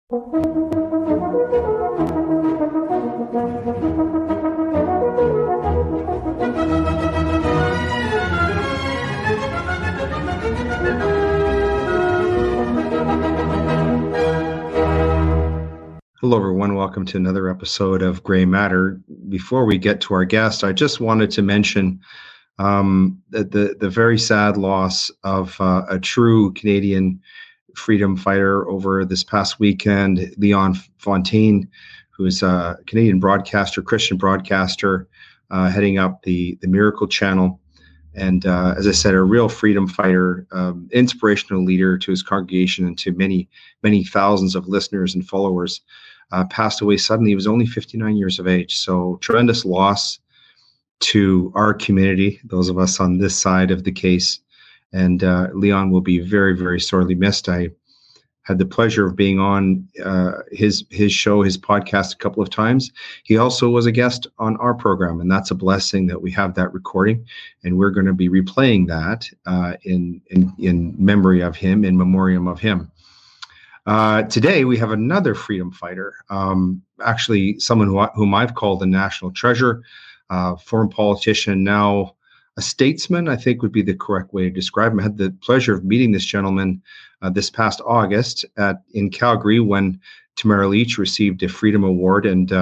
Hello, everyone. Welcome to another episode of Gray Matter. Before we get to our guest, I just wanted to mention the very sad loss of a true Canadian freedom fighter over this past weekend, Leon Fontaine, who is a Canadian broadcaster, Christian broadcaster, heading up the Miracle Channel. And as I said, a real freedom fighter, inspirational leader to his congregation and to many, many thousands of listeners and followers, passed away suddenly. He was only 59 years of age. So tremendous loss to our community, those of us on this side of the case. And Leon will be very, very sorely missed. I had the pleasure of being on his show, his podcast a couple of times. He also was a guest on our program, and that's a blessing that we have that recording, and we're going to be replaying that in memory of him, in memoriam of him. Today we have another freedom fighter, actually someone whom I've called a national treasure, former politician, now a statesman, I think would be the correct way to describe him. I had the pleasure of meeting this gentleman this past August in Calgary when Tamara Lich received a Freedom Award, and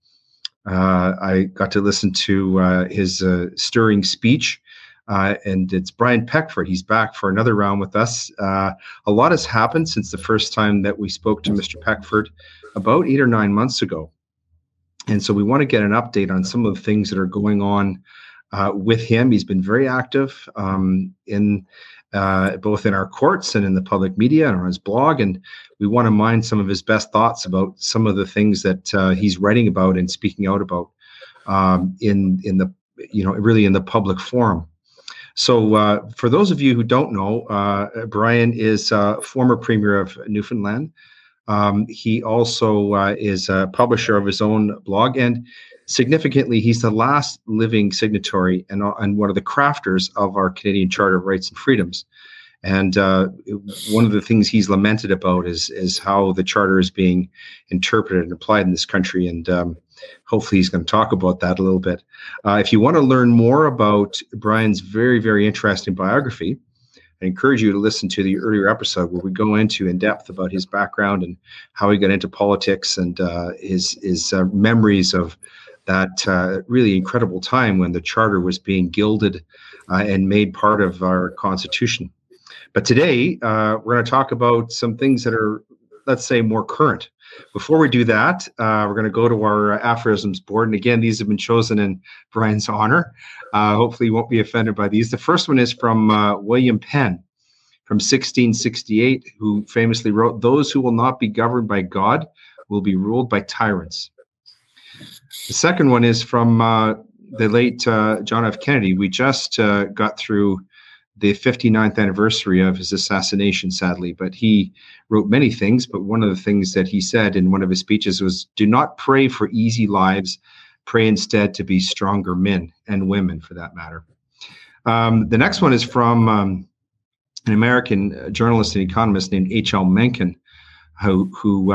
I got to listen to his stirring speech. And it's Brian Peckford. He's back for another round with us. A lot has happened since the first time that we spoke to Mr. Peckford about 8 or 9 months ago. And so we want to get an update on some of the things that are going on with him. He's been very active in both in our courts and in the public media and on his blog. And we want to mine some of his best thoughts about some of the things that he's writing about and speaking out about in the, really in the public forum. So for those of you who don't know, Brian is former Premier of Newfoundland. He also is a publisher of his own blog, and significantly, he's the last living signatory and one of the crafters of our Canadian Charter of Rights and Freedoms. And one of the things he's lamented about is how the Charter is being interpreted and applied in this country. And hopefully he's going to talk about that a little bit. If you want to learn more about Brian's very, very interesting biography, I encourage you to listen to the earlier episode where we go into in depth about his background and how he got into politics and his memories of that really incredible time when the Charter was being gilded and made part of our Constitution. But today, we're going to talk about some things that are, let's say, more current. Before we do that, we're going to go to our aphorisms board. And again, these have been chosen in Brian's honor. Hopefully you won't be offended by these. The first one is from William Penn from 1668, who famously wrote, "Those who will not be governed by God will be ruled by tyrants." The second one is from the late John F. Kennedy. We just got through the 59th anniversary of his assassination, sadly, but he wrote many things. But one of the things that he said in one of his speeches was, "Do not pray for easy lives. Pray instead to be stronger men and women, for that matter." The next one is from an American journalist and economist named H.L. Mencken, who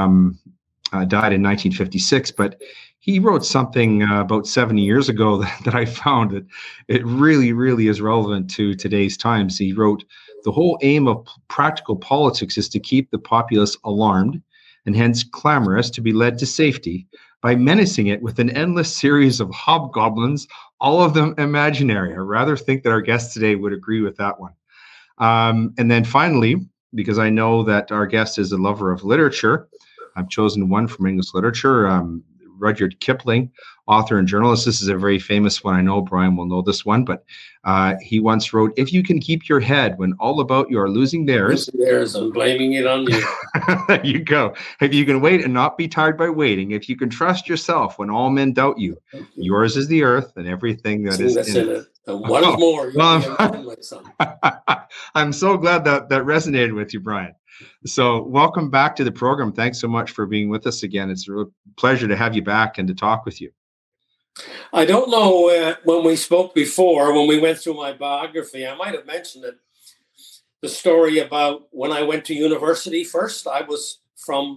died in 1956. But he wrote something about 70 years ago that I found that it really, really is relevant to today's times. He wrote, "The whole aim of practical politics is to keep the populace alarmed and hence clamorous to be led to safety by menacing it with an endless series of hobgoblins, all of them imaginary." I rather think that our guest today would agree with that one. And then finally, because I know that our guest is a lover of literature, I've chosen one from English literature, Rudyard Kipling, author and journalist. This is a very famous one. I know Brian will know this one, but he once wrote, "If you can keep your head when all about you are losing theirs, I'm blaming it on you." There you go. "If you can wait and not be tired by waiting, if you can trust yourself when all men doubt you, yours is the earth and everything that is in it." And once more, my son. I'm so glad that resonated with you, Brian. So welcome back to the program. Thanks so much for being with us again. It's a real pleasure to have you back and to talk with you. I don't know when we spoke before, when we went through my biography, I might have mentioned it. The story about when I went to university first. I was from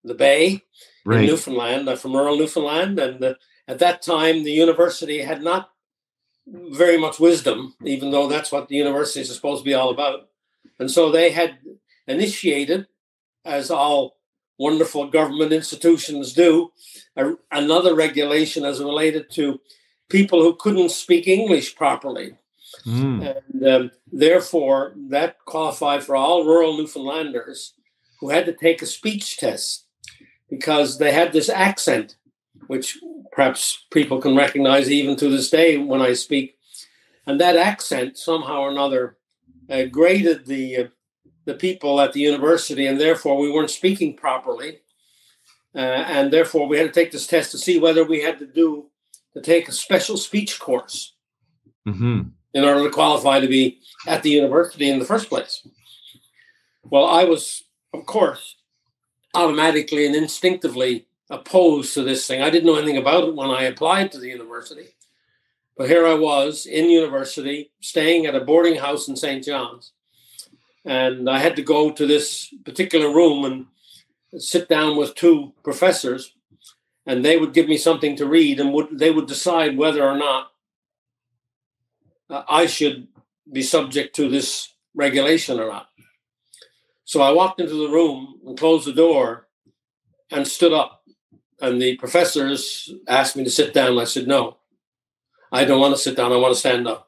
the Bay Right. in Newfoundland. I'm from rural Newfoundland, and at that time, the university had not very much wisdom, even though that's what the universities are supposed to be all about. And so they had initiated, as all wonderful government institutions do, another regulation as related to people who couldn't speak English properly. And therefore, that qualified for all rural Newfoundlanders who had to take a speech test because they had this accent, which perhaps people can recognize even to this day when I speak. And that accent, somehow or another, graded the people at the university, and therefore we weren't speaking properly. And therefore we had to take this test to see whether we had to take a special speech course in order to qualify to be at the university in the first place. Well, I was, of course, automatically and instinctively opposed to this thing. I didn't know anything about it when I applied to the university. But here I was in university, staying at a boarding house in St. John's. And I had to go to this particular room and sit down with two professors, and they would give me something to read, and they would decide whether or not I should be subject to this regulation or not. So I walked into the room and closed the door and stood up. And the professors asked me to sit down. I said, no, I don't want to sit down. I want to stand up,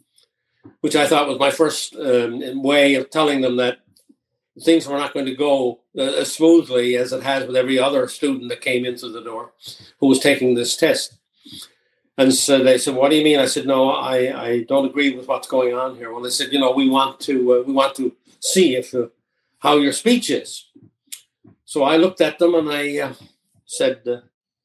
which I thought was my first way of telling them that things were not going to go as smoothly as it has with every other student that came into the door who was taking this test. And so they said, what do you mean? I said, no, I don't agree with what's going on here. Well, they said, we want to see how your speech is. So I looked at them and I said, it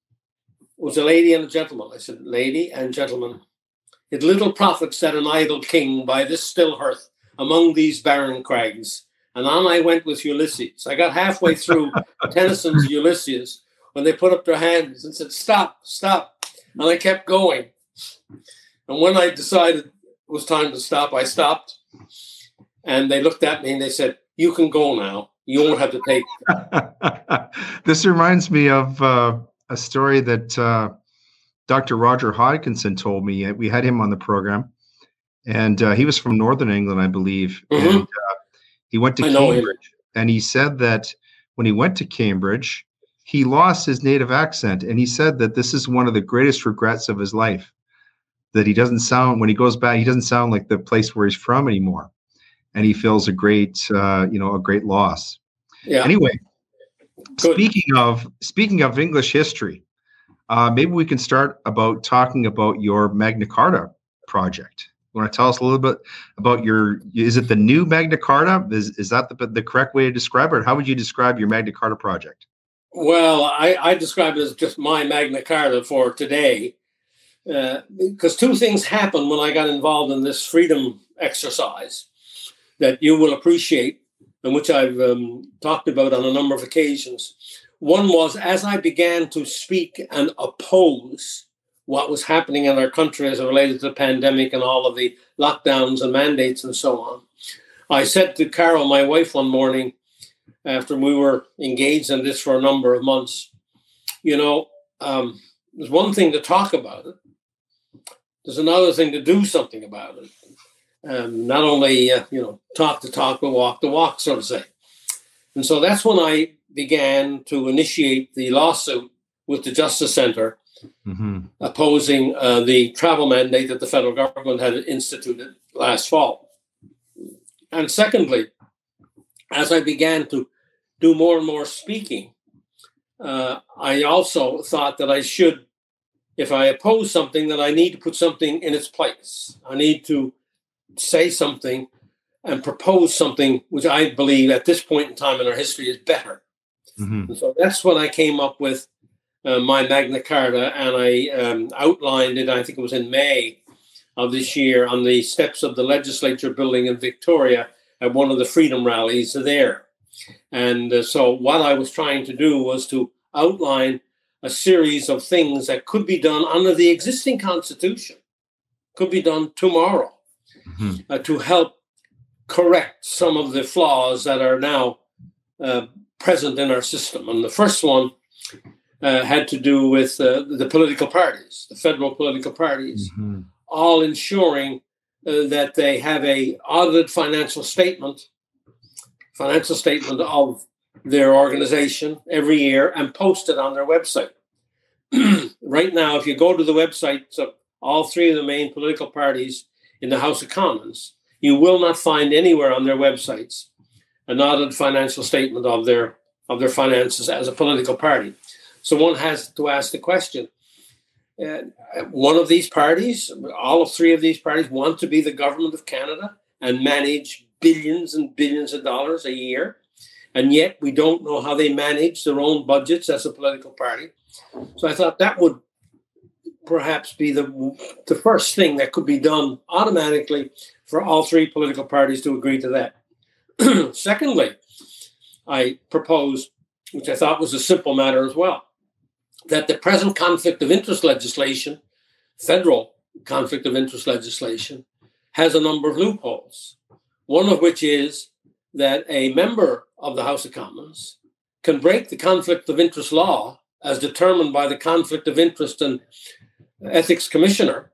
was a lady and a gentleman. I said, lady and gentleman, it little profits that an idle king by this still hearth among these barren crags. And on I went with Ulysses. I got halfway through Tennyson's Ulysses when they put up their hands and said, stop, stop. And I kept going. And when I decided it was time to stop, I stopped. And they looked at me and they said, you can go now. You won't have to take it. This reminds me of a story that Dr. Roger Hodkinson told me. We had him on the program. And he was from Northern England, I believe. Mm-hmm. And he went to Cambridge. And he said that when he went to Cambridge, he lost his native accent, and he said that this is one of the greatest regrets of his life, that he doesn't sound, when he goes back, he doesn't sound like the place where he's from anymore. And he feels a great loss. Yeah. Anyway, good. Speaking of English history, maybe we can start about talking about your Magna Carta project. You want to tell us a little bit about is it the new Magna Carta? Is that the correct way to describe it? Or how would you describe your Magna Carta project? Well, I describe it as just my Magna Carta for today, because two things happened when I got involved in this freedom exercise that you will appreciate, and which I've talked about on a number of occasions. One was, as I began to speak and oppose what was happening in our country as it related to the pandemic and all of the lockdowns and mandates and so on, I said to Carol, my wife, one morning, after we were engaged in this for a number of months, there's one thing to talk about it. There's another thing to do something about it. Not only, talk the talk, but walk the walk, so to say. And so that's when I began to initiate the lawsuit with the Justice Center, opposing the travel mandate that the federal government had instituted last fall. And secondly, as I began to do more and more speaking, I also thought that I should, if I oppose something, that I need to put something in its place. I need to say something and propose something which I believe at this point in time in our history is better. And so that's when I came up with my Magna Carta, and I outlined it, I think it was in May of this year, on the steps of the legislature building in Victoria at one of the freedom rallies there. And so what I was trying to do was to outline a series of things that could be done under the existing Constitution, could be done tomorrow, to help correct some of the flaws that are now present in our system. And the first one had to do with the political parties, the federal political parties, all ensuring that they have a audited financial statement of their organization every year and post it on their website. Right now, if you go to the websites of all three of the main political parties in the House of Commons, you will not find anywhere on their websites an audited financial statement of their finances as a political party. So one has to ask the question, one of these parties, all three of these parties want to be the government of Canada and manage billions and billions of dollars a year, and yet we don't know how they manage their own budgets as a political party. So I thought that would perhaps be the first thing that could be done automatically for all three political parties to agree to that. Secondly, I proposed, which I thought was a simple matter as well, that the present conflict of interest legislation, federal conflict of interest legislation, has a number of loopholes. One of which is that a member of the House of Commons can break the conflict of interest law as determined by the Conflict of Interest and Ethics Commissioner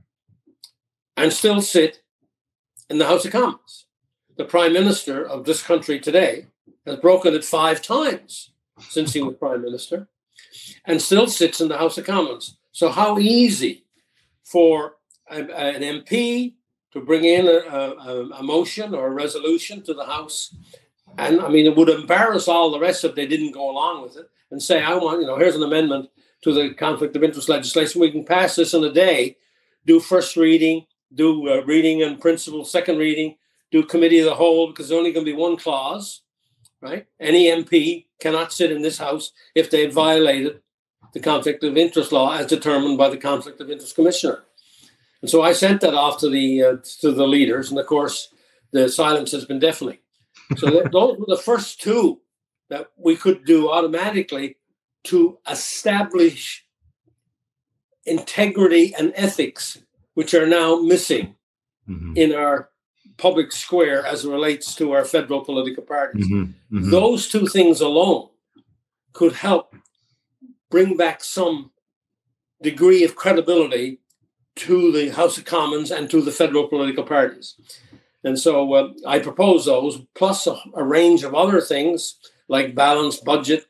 and still sit in the House of Commons. The Prime Minister of this country today has broken it 5 times since he was Prime Minister and still sits in the House of Commons. So how easy for an MP to bring in a motion or a resolution to the House. And I mean, it would embarrass all the rest if they didn't go along with it and say, I want, here's an amendment to the conflict of interest legislation. We can pass this in a day, do first reading, do reading and principle, second reading, do committee of the whole, because there's only going to be one clause, right? Any MP cannot sit in this House if they violated the conflict of interest law as determined by the Conflict of Interest Commissioner. And so I sent that off to the leaders, and of course, the silence has been deafening. So those were the first two that we could do automatically to establish integrity and ethics, which are now missing in our public square as it relates to our federal political parties. Those two things alone could help bring back some degree of credibility to the House of Commons and to the federal political parties. And so I propose those, plus a range of other things like balanced budgets.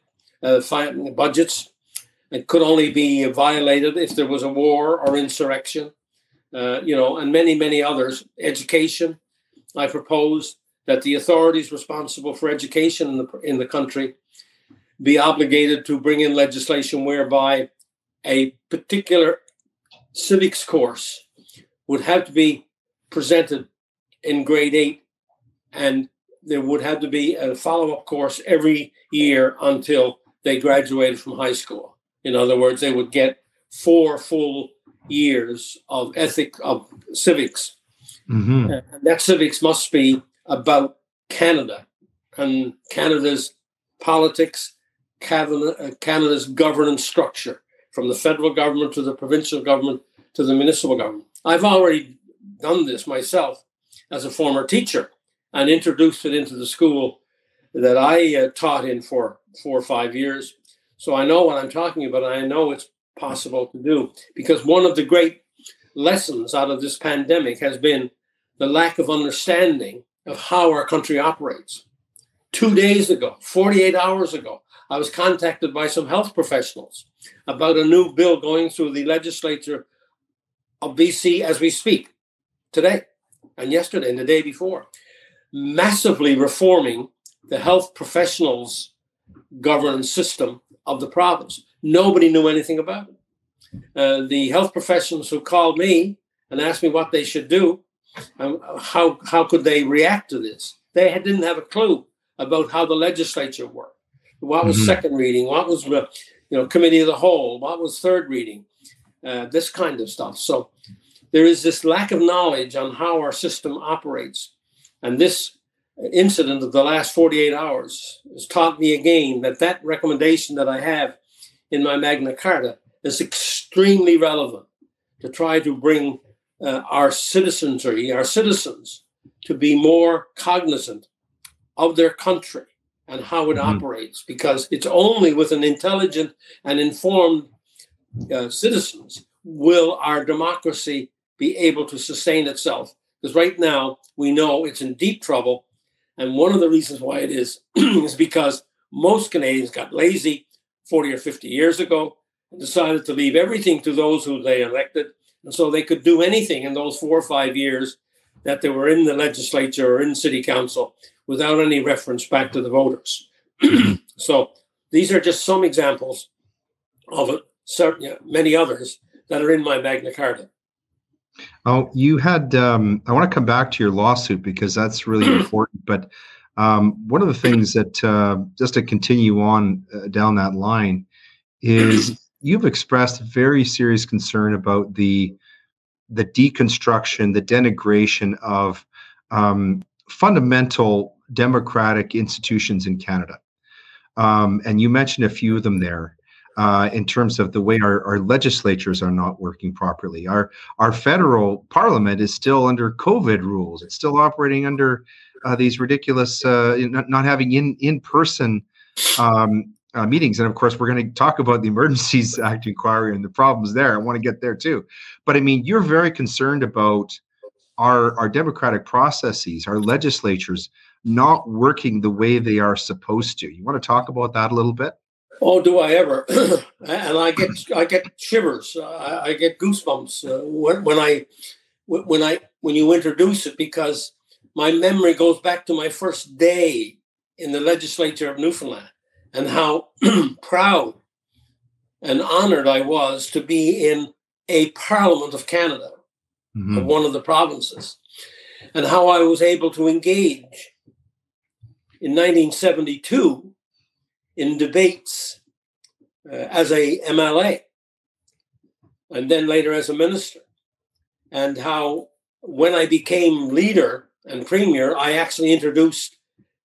It could only be violated if there was a war or insurrection, and many, many others. Education. I propose that the authorities responsible for education in the country be obligated to bring in legislation whereby a particular civics course would have to be presented in grade 8, and there would have to be a follow-up course every year until they graduated from high school. In other words, they would get 4 full years of civics. And that civics must be about Canada and Canada's politics, Canada's governance structure, from the federal government to the provincial government to the municipal government. I've already done this myself as a former teacher and introduced it into the school that I taught in for 4 or 5 years. So I know what I'm talking about, and I know it's possible to do, because one of the great lessons out of this pandemic has been the lack of understanding of how our country operates. 2 days ago, 48 hours ago, I was contacted by some health professionals about a new bill going through the legislature of BC as we speak, today and yesterday and the day before, massively reforming the health professionals' governance system of the province. Nobody knew anything about it. The health professionals who called me and asked me what they should do, how could they react to this? They didn't have a clue about how the legislature worked. What was second reading? What was committee of the whole? What was third reading? This kind of stuff. So there is this lack of knowledge on how our system operates. And this incident of the last 48 hours has taught me again that recommendation that I have in my Magna Carta is extremely relevant to try to bring our citizens, to be more cognizant of their country and how it operates, because it's only with an intelligent and informed citizens will our democracy be able to sustain itself. Because right now we know it's in deep trouble. And one of the reasons why it is because most Canadians got lazy 40 or 50 years ago and decided to leave everything to those who they elected. And so they could do anything in those 4 or 5 years that they were in the legislature or in city council without any reference back to the voters. So these are just some examples of many others that are in my Magna Carta. Oh, you had, I want to come back to your lawsuit because that's really important. But one of the things that, just to continue on down that line, is you've expressed very serious concern about the deconstruction, the denigration of fundamental democratic institutions in Canada. And you mentioned a few of them there in terms of the way our legislatures are not working properly. Our federal parliament is still under COVID rules. It's still operating under these ridiculous, not having in-person meetings. And of course, we're going to talk about the Emergencies Act inquiry and the problems there. I want to get there too. But I mean, you're very concerned about our democratic processes, our legislatures not working the way they are supposed to. You want to talk about that a little bit? Oh, do I ever? And I get shivers. I get goosebumps when you introduce it, because my memory goes back to my first day in the legislature of Newfoundland and how proud and honored I was to be in a Parliament of Canada, of one of the provinces, and how I was able to engage in 1972 in debates as a MLA, and then later as a minister, and how when I became leader and premier, I actually introduced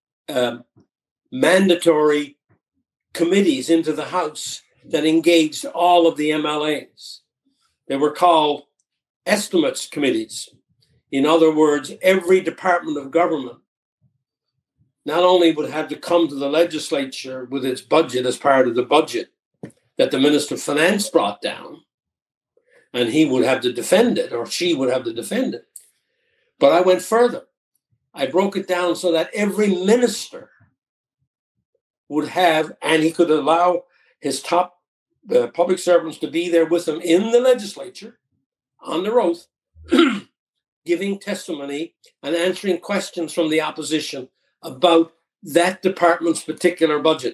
mandatory committees into the House that engaged all of the MLAs. They were called estimates committees. In other words, every department of government not only would have to come to the legislature with its budget as part of the budget that the Minister of Finance brought down, and he would have to defend it, or she would have to defend it. But I went further. I broke it down so that every minister would have, and he could allow his top public servants to be there with him in the legislature, on their oath, giving testimony and answering questions from the opposition about that department's particular budget.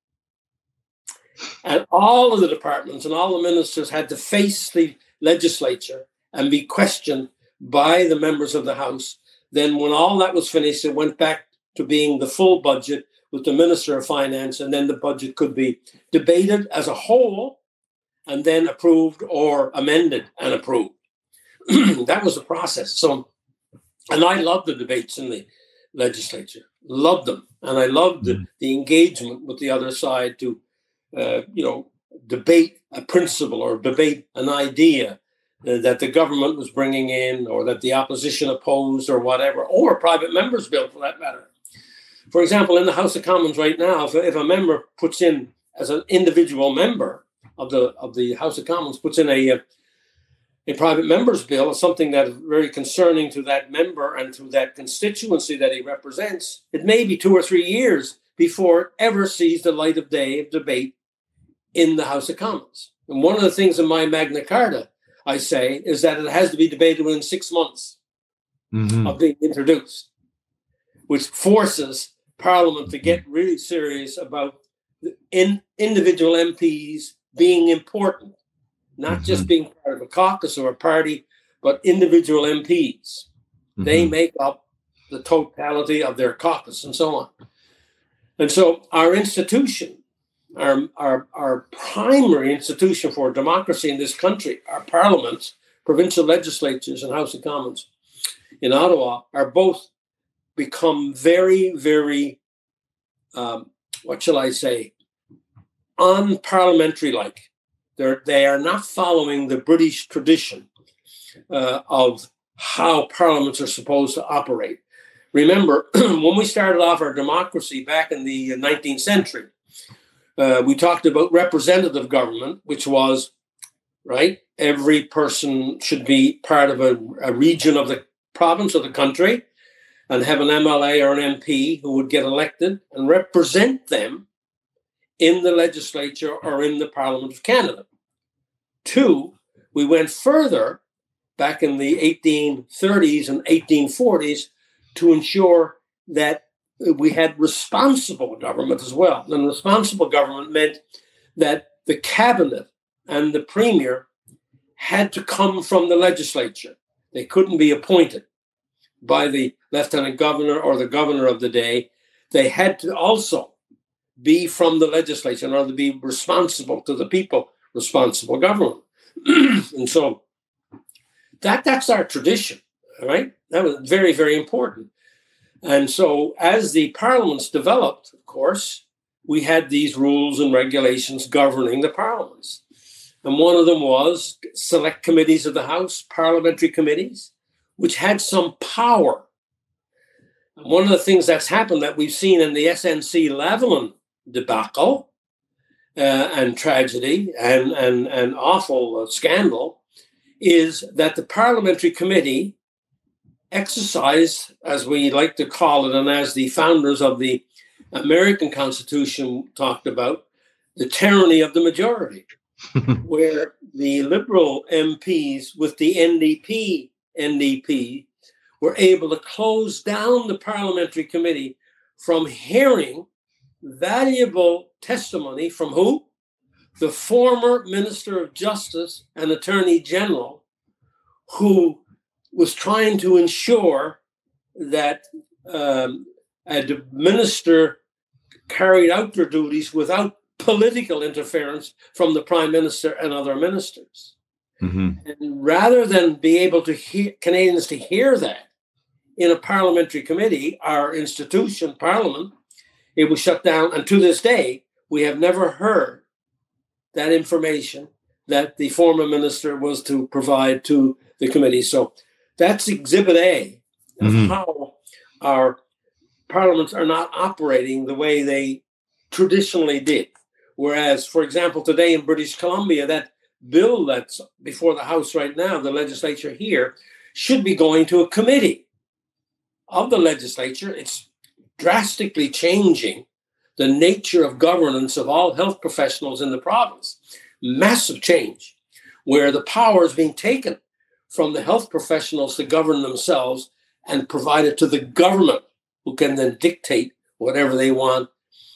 And all of the departments and all the ministers had to face the legislature and be questioned by the members of the House. Then when all that was finished, it went back to being the full budget with the Minister of Finance, and then the budget could be debated as a whole and then approved or amended and approved. That was the process. So, and I loved the debates in the legislature, loved them. And I loved the engagement with the other side to, debate a principle or debate an idea that the government was bringing in, or that the opposition opposed, or whatever, or a private member's bill for that matter. For example, in the House of Commons right now, if a member puts in, as an individual member of the House of Commons, puts in a private member's bill, something that is very concerning to that member and to that constituency that he represents, it may be 2 or 3 years before it ever sees the light of day of debate in the House of Commons. And one of the things in my Magna Carta, I say, is that it has to be debated within 6 months of being introduced, which forces Parliament to get really serious about individual MPs being important, not just being part of a caucus or a party, but individual MPs. They make up the totality of their caucus and so on. And so our institution, our primary institution for democracy in this country, our parliaments, provincial legislatures, and House of Commons in Ottawa, are both become very, very, unparliamentary-like. They are not following the British tradition of how parliaments are supposed to operate, Remember, when we started off our democracy back in the 19th century, we talked about representative government, which was, right, every person should be part of a region of the province or the country and have an MLA or an MP who would get elected and represent them in the legislature or in the Parliament of Canada. 2, we went further back in the 1830s and 1840s to ensure that we had responsible government as well. And responsible government meant that the cabinet and the premier had to come from the legislature. They couldn't be appointed by the lieutenant governor or the governor of the day. They had to also be from the legislature in order to be responsible to the people, responsible government. And so that's our tradition, right? That was very, very important. And so as the parliaments developed, of course, we had these rules and regulations governing the parliaments. And one of them was select committees of the House, parliamentary committees, which had some power. And one of the things that's happened that we've seen in the SNC-Lavalin debacle and tragedy and awful scandal is that the parliamentary committee exercised, as we like to call it, and as the founders of the American Constitution talked about, the tyranny of the majority, where the Liberal MPs with the NDP were able to close down the parliamentary committee from hearing valuable testimony from who? The former Minister of Justice and Attorney General, who was trying to ensure that a minister carried out their duties without political interference from the Prime Minister and other ministers. Mm-hmm. And rather than be able to hear Canadians to hear that in a parliamentary committee, our institution, Parliament, it was shut down. And to this day, we have never heard that information that the former minister was to provide to the committee. So that's Exhibit A of how our parliaments are not operating the way they traditionally did. Whereas, for example, today in British Columbia, that bill that's before the House right now, the legislature here, should be going to a committee of the legislature. It's drastically changing the nature of governance of all health professionals in the province. Massive change, where the power is being taken from the health professionals to govern themselves and provide it to the government, who can then dictate whatever they want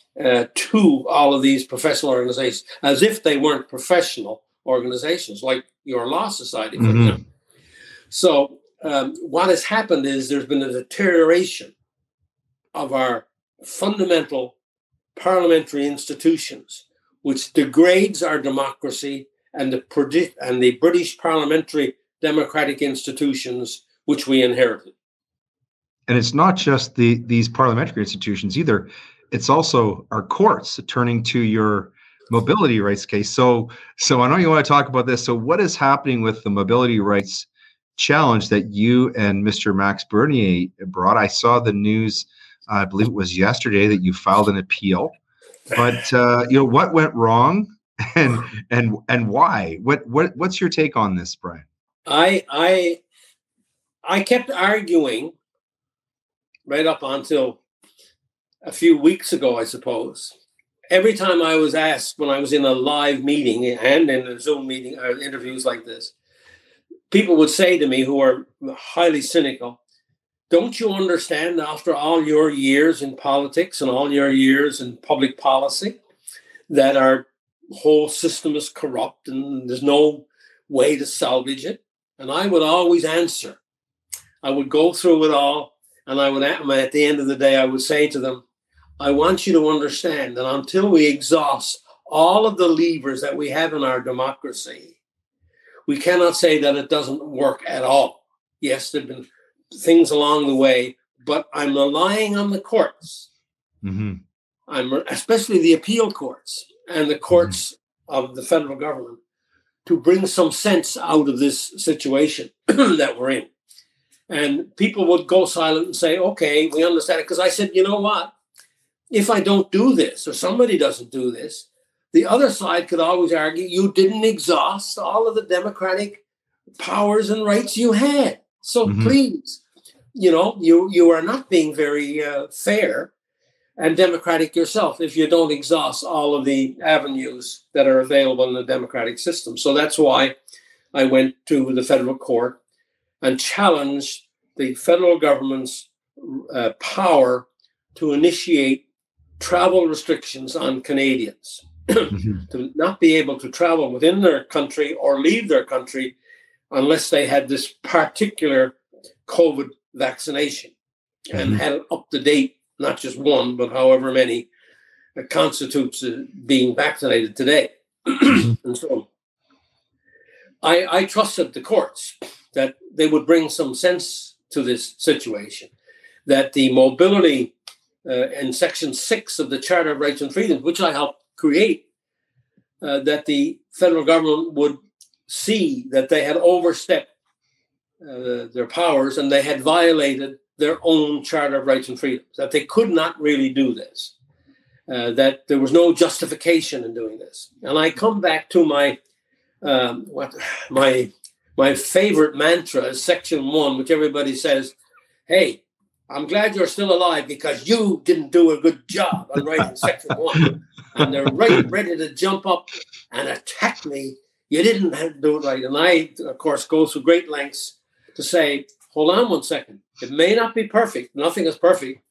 to all of these professional organizations, as if they weren't professional organizations, like your law society, for example. So what has happened is there's been a deterioration of our fundamental parliamentary institutions, which degrades our democracy and the British parliamentary democratic institutions which we inherited. And it's not just these parliamentary institutions either. It's also our courts, turning to your mobility rights case. So I know you want to talk about this. So what is happening with the mobility rights challenge that you and Mr. Max Bernier brought? I saw the news, I believe it was yesterday, that you filed an appeal. But what went wrong and why? What's your take on this, Brian? I kept arguing right up until a few weeks ago, I suppose. Every time I was asked, when I was in a live meeting and in a Zoom meeting or interviews like this, people would say to me, who are highly cynical, don't you understand, after all your years in politics and all your years in public policy, that our whole system is corrupt and there's no way to salvage it? And I would always answer. I would go through it all, and at the end of the day, I would say to them, I want you to understand that until we exhaust all of the levers that we have in our democracy, we cannot say that it doesn't work at all. Yes, there have been things along the way, but I'm relying on the courts. Especially the appeal courts and the courts of the federal government, to bring some sense out of this situation that we're in. And people would go silent and say, okay, we understand it. Because I said, you know what? If I don't do this or somebody doesn't do this, the other side could always argue you didn't exhaust all of the democratic powers and rights you had. So please, you are not being very fair and democratic yourself if you don't exhaust all of the avenues that are available in the democratic system. So that's why I went to the federal court and challenged the federal government's power to initiate travel restrictions on Canadians, to not be able to travel within their country or leave their country unless they had this particular COVID vaccination and had it up to date, not just one, but however many constitutes being vaccinated today. And so I trusted the courts that they would bring some sense to this situation, that the mobility in Section 6 of the Charter of Rights and Freedoms, which I helped create, that the federal government would see that they had overstepped their powers and they had violated their own Charter of Rights and Freedoms, that they could not really do this, that there was no justification in doing this. And I come back to my favorite mantra is Section 1, which everybody says, hey, I'm glad you're still alive because you didn't do a good job on writing Section 1. And they're ready to jump up and attack me. You didn't have to do it right. And I, of course, go through great lengths to say, hold on one second. It may not be perfect. Nothing is perfect.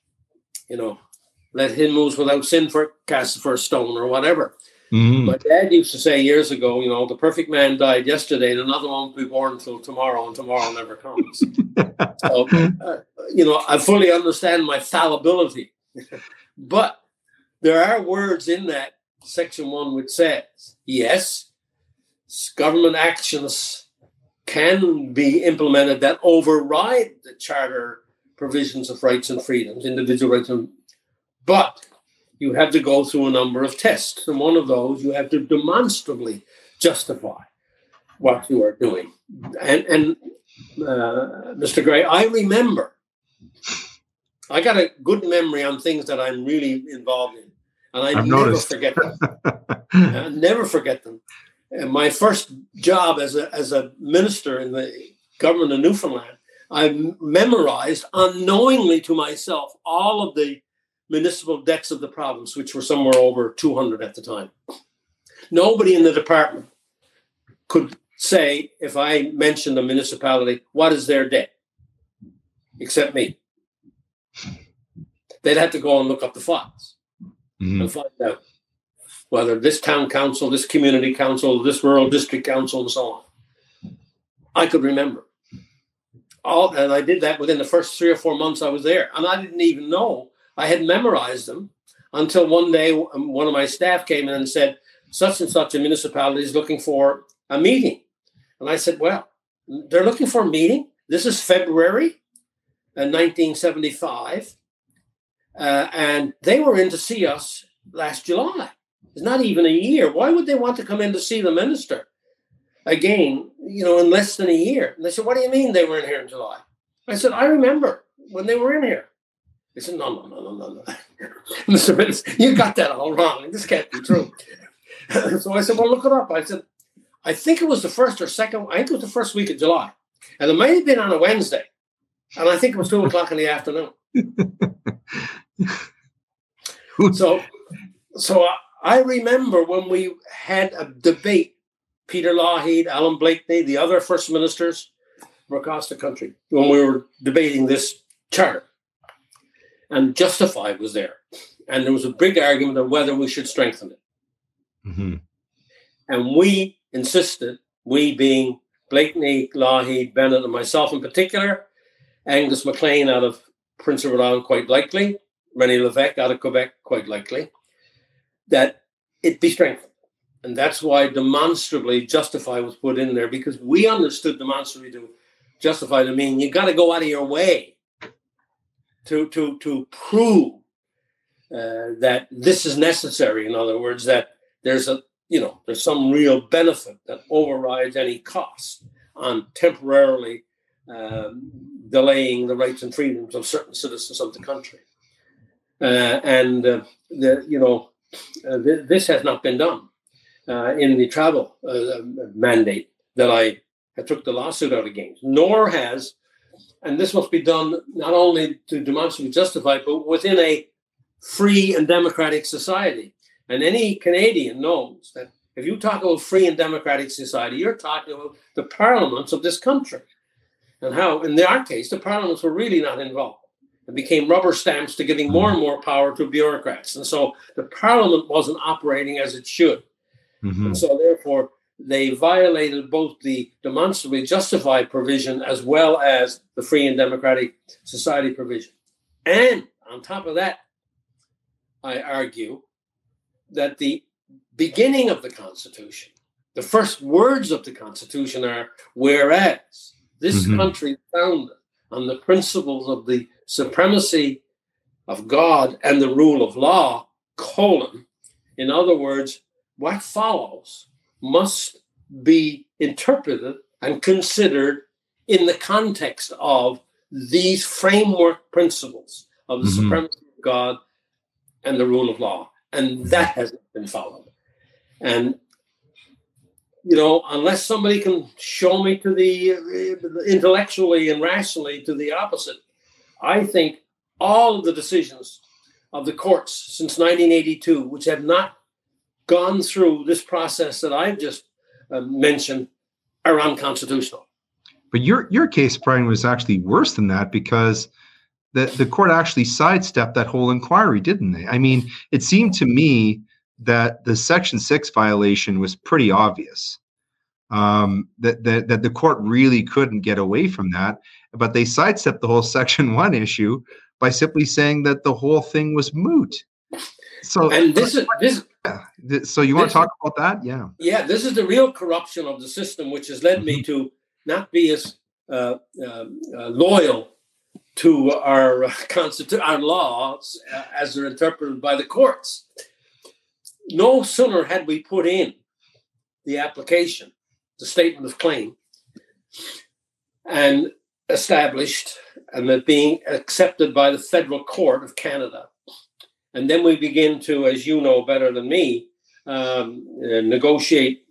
Let him who's without sin cast the first stone or whatever. My dad used to say years ago, the perfect man died yesterday and another one will be born until tomorrow, and tomorrow never comes. So, I fully understand my fallibility. But there are words in that Section 1 which says, yes, government actions can be implemented that override the Charter provisions of rights and freedoms, individual rights, but you have to go through a number of tests. And one of those, you have to demonstrably justify what you are doing. And Mr. Gray, I remember, I got a good memory on things that I'm really involved in. And I never forget them. I never forget them. And my first job as a minister in the government of Newfoundland, I memorized unknowingly to myself all of the municipal debts of the province, which were somewhere over 200 at the time. Nobody in the department could say, if I mentioned a municipality, what is their debt? Except me. They'd have to go and look up the files and find out whether this town council, this community council, this rural district council, and so on. I could remember. And I did that within the first 3 or 4 months I was there. And I didn't even know I had memorized them until one day one of my staff came in and said, such and such a municipality is looking for a meeting. And I said, well, they're looking for a meeting? This is February 1975. And they were in to see us last July. It's not even a year. Why would they want to come in to see the minister again, in less than a year? And they said, what do you mean they were in here in July? I said, I remember when they were in here. They said, no. Mr. Minister, you got that all wrong. This can't be true. So I said, well, look it up. I said, I think it was the first or second, I think it was the first week of July. And it might have been on a Wednesday. And I think it was 2 o'clock in the afternoon. So I remember when we had a debate, Peter Lougheed, Alan Blakeney, the other first ministers from across the country, when we were debating this charter. And Justified was there. And there was a big argument of whether we should strengthen it. And we insisted, we being Blakeney, Lougheed, Bennett, and myself in particular, Angus MacLean out of Prince Edward Island, quite likely, René Lévesque out of Quebec, quite likely, that it be strengthened. And that's why demonstrably Justify was put in there, because we understood demonstrably to justify to mean you got to go out of your way to prove that this is necessary. In other words, that there's some real benefit that overrides any cost on temporarily delaying the rights and freedoms of certain citizens of the country. This has not been done in the travel mandate that I took the lawsuit out against, nor has, and this must be done not only to demonstrably justify, but within a free and democratic society. And any Canadian knows that if you talk about free and democratic society, you're talking about the parliaments of this country. And how, in our case, the parliaments were really not involved. It became rubber stamps to giving more and more power to bureaucrats. And so the parliament wasn't operating as it should. Mm-hmm. And so therefore, they violated both the demonstrably justified provision as well as the free and democratic society provision. And on top of that, I argue that the beginning of the Constitution, the first words of the Constitution are, whereas this country founded on the principles of the supremacy of God and the rule of law, in other words, what follows must be interpreted and considered in the context of these framework principles of the supremacy of God and the rule of law. And that hasn't been followed. And, unless somebody can show me to the intellectually and rationally to the opposite, I think all of the decisions of the courts since 1982, which have not gone through this process that I've just mentioned, are unconstitutional. But your case, Brian, was actually worse than that, because the court actually sidestepped that whole inquiry, didn't they? I mean, it seemed to me that the Section 6 violation was pretty obvious, that the court really couldn't get away from that, but they sidestepped the whole Section 1 issue by simply saying that the whole thing was moot. So, and this. So you want to talk about that? Yeah. Yeah, this is the real corruption of the system, which has led me to not be as loyal to our our laws as they're interpreted by the courts. No sooner had we put in the application, the statement of claim, and established, and that being accepted by the Federal Court of Canada. And then we begin to, as you know better than me, negotiate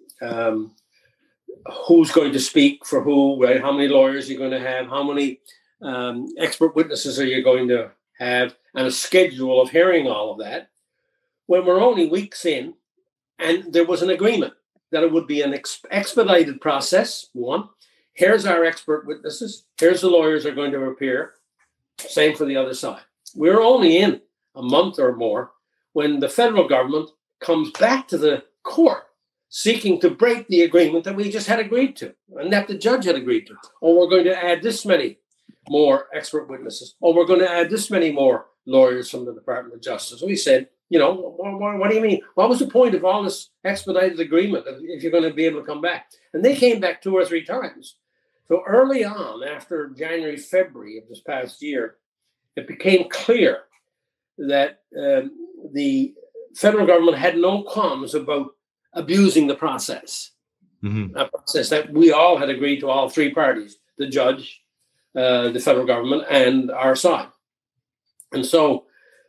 who's going to speak for who, right? How many lawyers you're going to have, how many expert witnesses are you going to have, and a schedule of hearing all of that. When we're only weeks in, and there was an agreement that it would be an expedited process. One, here's our expert witnesses, here's the lawyers are going to appear. Same for the other side. We're only in a month or more when the federal government comes back to the court seeking to break the agreement that we just had agreed to and that the judge had agreed to. Or we're going to add this many more expert witnesses. Or we're going to add this many more lawyers from the Department of Justice. We said, what do you mean? What was the point of all this expedited agreement if you're going to be able to come back? And they came back 2 or 3 times. So early on, after January, February of this past year, it became clear that the federal government had no qualms about abusing the process. A process that we all had agreed to, all 3 parties, the judge, the federal government, and our side. And so,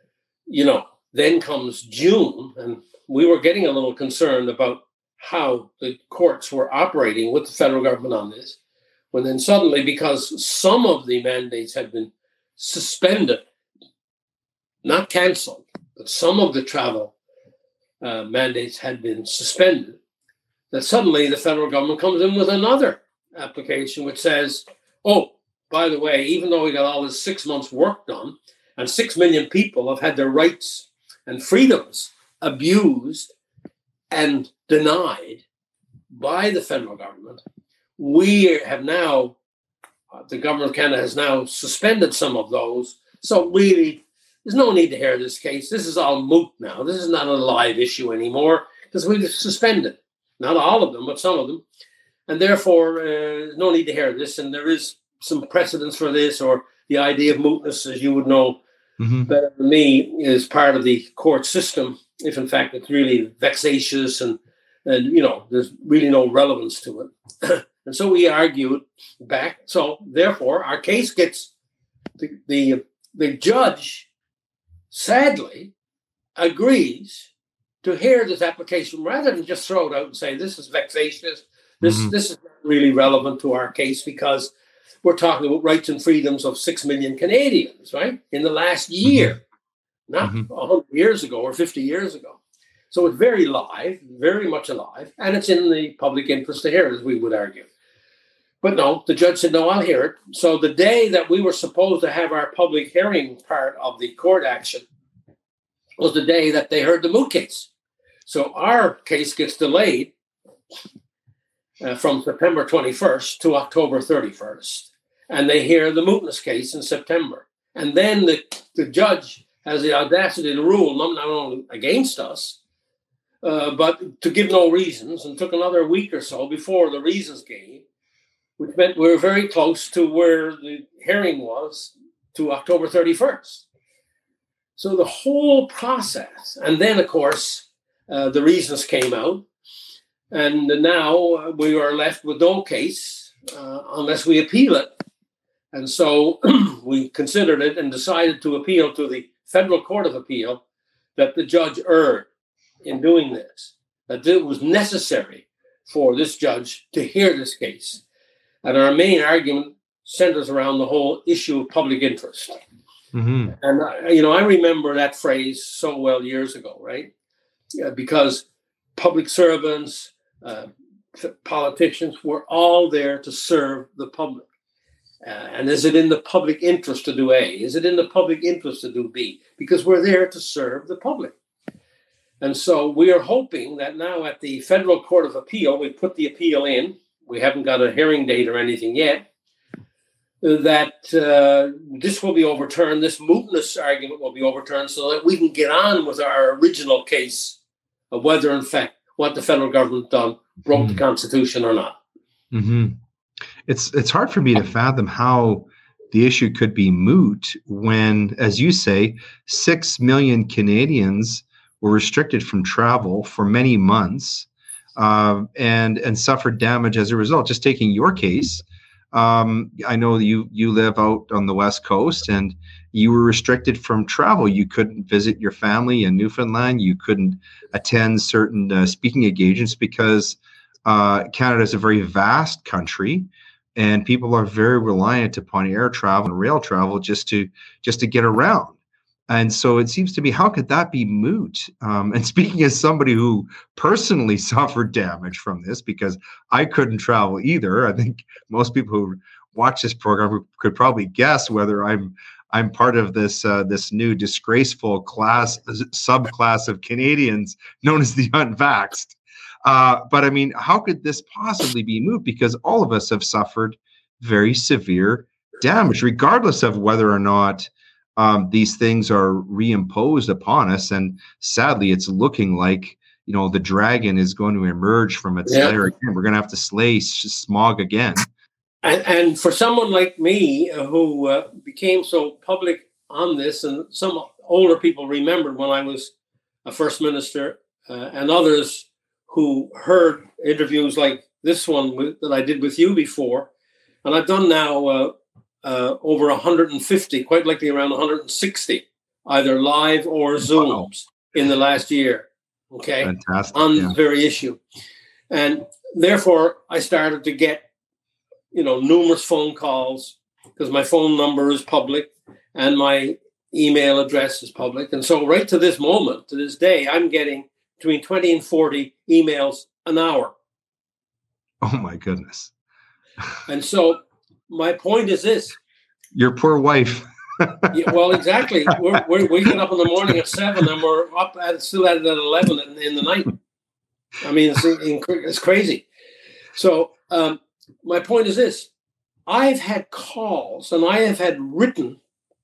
then comes June, and we were getting a little concerned about how the courts were operating with the federal government on this, when then suddenly, because some of the mandates had been suspended, not canceled, but some of the travel mandates had been suspended, that suddenly the federal government comes in with another application which says, oh, by the way, even though we got all this 6 months work done and 6 million people have had their rights and freedoms abused and denied by the federal government, we have now, the government of Canada has now suspended some of those. So really, there's no need to hear this case. This is all moot now. This is not a live issue anymore because we've suspended. Not all of them, but some of them. And therefore, no need to hear this. And there is some precedence for this, or the idea of mootness, as you would know better than me, is part of the court system, if in fact it's really vexatious and there's really no relevance to it. And so we argued back. So therefore, our case gets the judge, sadly, agrees to hear this application rather than just throw it out and say, this is vexatious. This is not really relevant to our case because we're talking about rights and freedoms of 6 million Canadians, right? In the last year, not 100 years ago or 50 years ago. So it's very live, very much alive, and it's in the public interest to hear it, as we would argue. But no, the judge said, no, I'll hear it. So the day that we were supposed to have our public hearing part of the court action was the day that they heard the moot case. So our case gets delayed from September 21st to October 31st. And they hear the mootness case in September. And then the judge has the audacity to rule not only against us, but to give no reasons, and took another week or so before the reasons gave, which meant we were very close to where the hearing was to October 31st. So the whole process, and then, of course, the reasons came out, and now we are left with no case unless we appeal it. And so we considered it and decided to appeal to the Federal Court of Appeal that the judge erred in doing this, that it was necessary for this judge to hear this case. And our main argument centers around the whole issue of public interest. And, I remember that phrase so well years ago, right? Because public servants, politicians were all there to serve the public. And is it in the public interest to do A? Is it in the public interest to do B? Because we're there to serve the public. And so we are hoping that now at the Federal Court of Appeal, we put the appeal in. We haven't got a hearing date or anything yet. That this will be overturned. This mootness argument will be overturned so that we can get on with our original case of whether, in fact, what the federal government done broke the Constitution or not. It's hard for me to fathom how the issue could be moot when, as you say, 6 million Canadians were restricted from travel for many months and suffered damage as a result. Just taking your case, I know you live out on the West Coast and you were restricted from travel. You couldn't visit your family in Newfoundland. You couldn't attend certain speaking engagements because Canada is a very vast country, and people are very reliant upon air travel and rail travel just to get around. And so it seems to me, how could that be moot? And speaking as somebody who personally suffered damage from this, because I couldn't travel either, I think most people who watch this program could probably guess whether I'm part of this new disgraceful subclass of Canadians known as the unvaxxed. But I mean, how could this possibly be moot? Because all of us have suffered very severe damage, regardless of whether or not these things are reimposed upon us. And sadly, it's looking like, the dragon is going to emerge from its lair again. We're going to have to slay smog again. And for someone like me who became so public on this, and some older people remembered when I was a first minister, and others who heard interviews like this one that I did with you before, and I've done now over 150, quite likely around 160, either live or Zooms in the last year. Okay, fantastic. On this very issue, and therefore I started to get numerous phone calls because my phone number is public and my email address is public, and so right to this moment, to this day, I'm getting between 20 and 40 emails an hour. Oh my goodness! And so my point is this: your poor wife. Yeah, well, exactly. We get up in the morning at 7 and we're still at it at 11 in the night. I mean, it's crazy. So my point is this: I've had calls and I have had written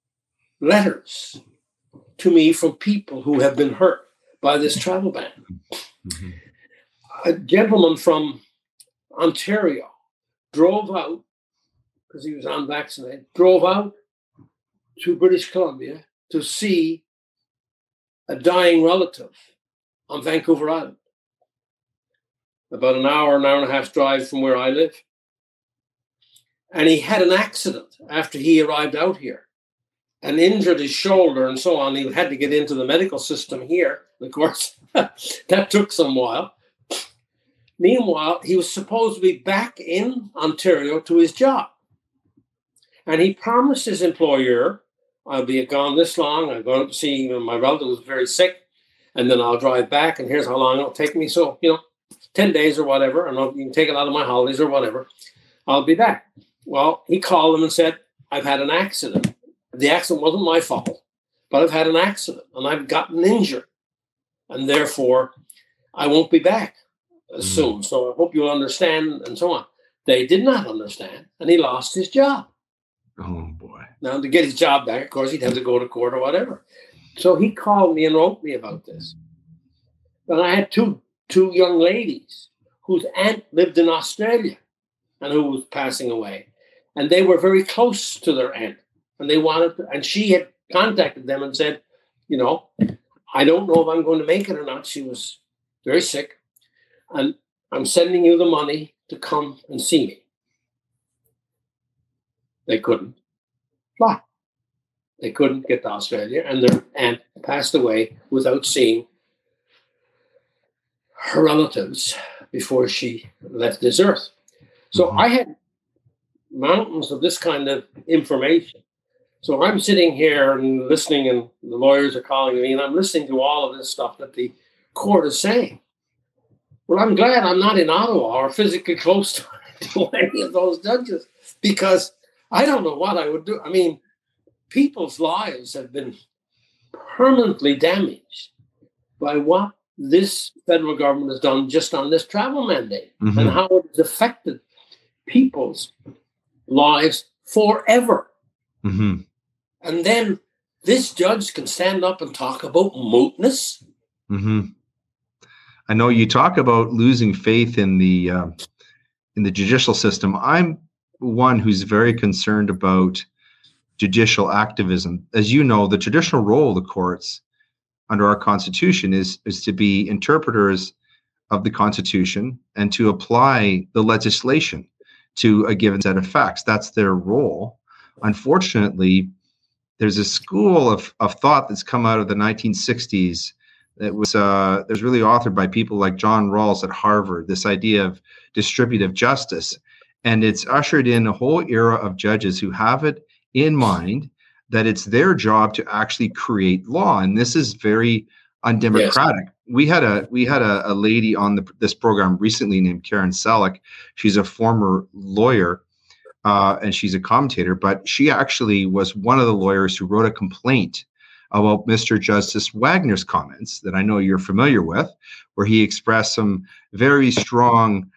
letters to me from people who have been hurt by this travel ban. A gentleman from Ontario drove out, because he was unvaccinated, drove out to British Columbia to see a dying relative on Vancouver Island, about an hour and a half drive from where I live. And he had an accident after he arrived out here and injured his shoulder and so on. He had to get into the medical system here. Of course, that took some while. Meanwhile, he was supposed to be back in Ontario to his job. And he promised his employer, I'll be gone this long. I'm going to see my relative was very sick. And then I'll drive back. And here's how long it'll take me. So, 10 days or whatever. And you can take it out of my holidays or whatever. I'll be back. Well, he called him and said, I've had an accident. The accident wasn't my fault, but I've had an accident and I've gotten injured. And therefore, I won't be back soon. So I hope you'll understand and so on. They did not understand. And he lost his job. Oh, boy. Now, to get his job back, of course, he'd have to go to court or whatever. So he called me and wrote me about this. And I had two young ladies whose aunt lived in Australia and who was passing away. And they were very close to their aunt. And they wanted to, and she had contacted them and said, I don't know if I'm going to make it or not. She was very sick. And I'm sending you the money to come and see me. They couldn't fly. They couldn't get to Australia. And their aunt passed away without seeing her relatives before she left this earth. So I had mountains of this kind of information. So I'm sitting here and listening, and the lawyers are calling me, and I'm listening to all of this stuff that the court is saying. Well, I'm glad I'm not in Ottawa or physically close to any of those judges, because I don't know what I would do. I mean, people's lives have been permanently damaged by what this federal government has done just on this travel mandate and how it has affected people's lives forever. And then this judge can stand up and talk about mootness. I know you talk about losing faith in the judicial system. I'm one who's very concerned about judicial activism. As you know, the traditional role of the courts under our Constitution is to be interpreters of the Constitution and to apply the legislation to a given set of facts. That's their role. Unfortunately, there's a school of thought that's come out of the 1960s that was really authored by people like John Rawls at Harvard, this idea of distributive justice. And it's ushered in a whole era of judges who have it in mind that it's their job to actually create law. And this is very undemocratic. Yes. We had a lady on this program recently named Karen Selleck. She's a former lawyer and she's a commentator, but she actually was one of the lawyers who wrote a complaint about Mr. Justice Wagner's comments that I know you're familiar with, where he expressed some very strong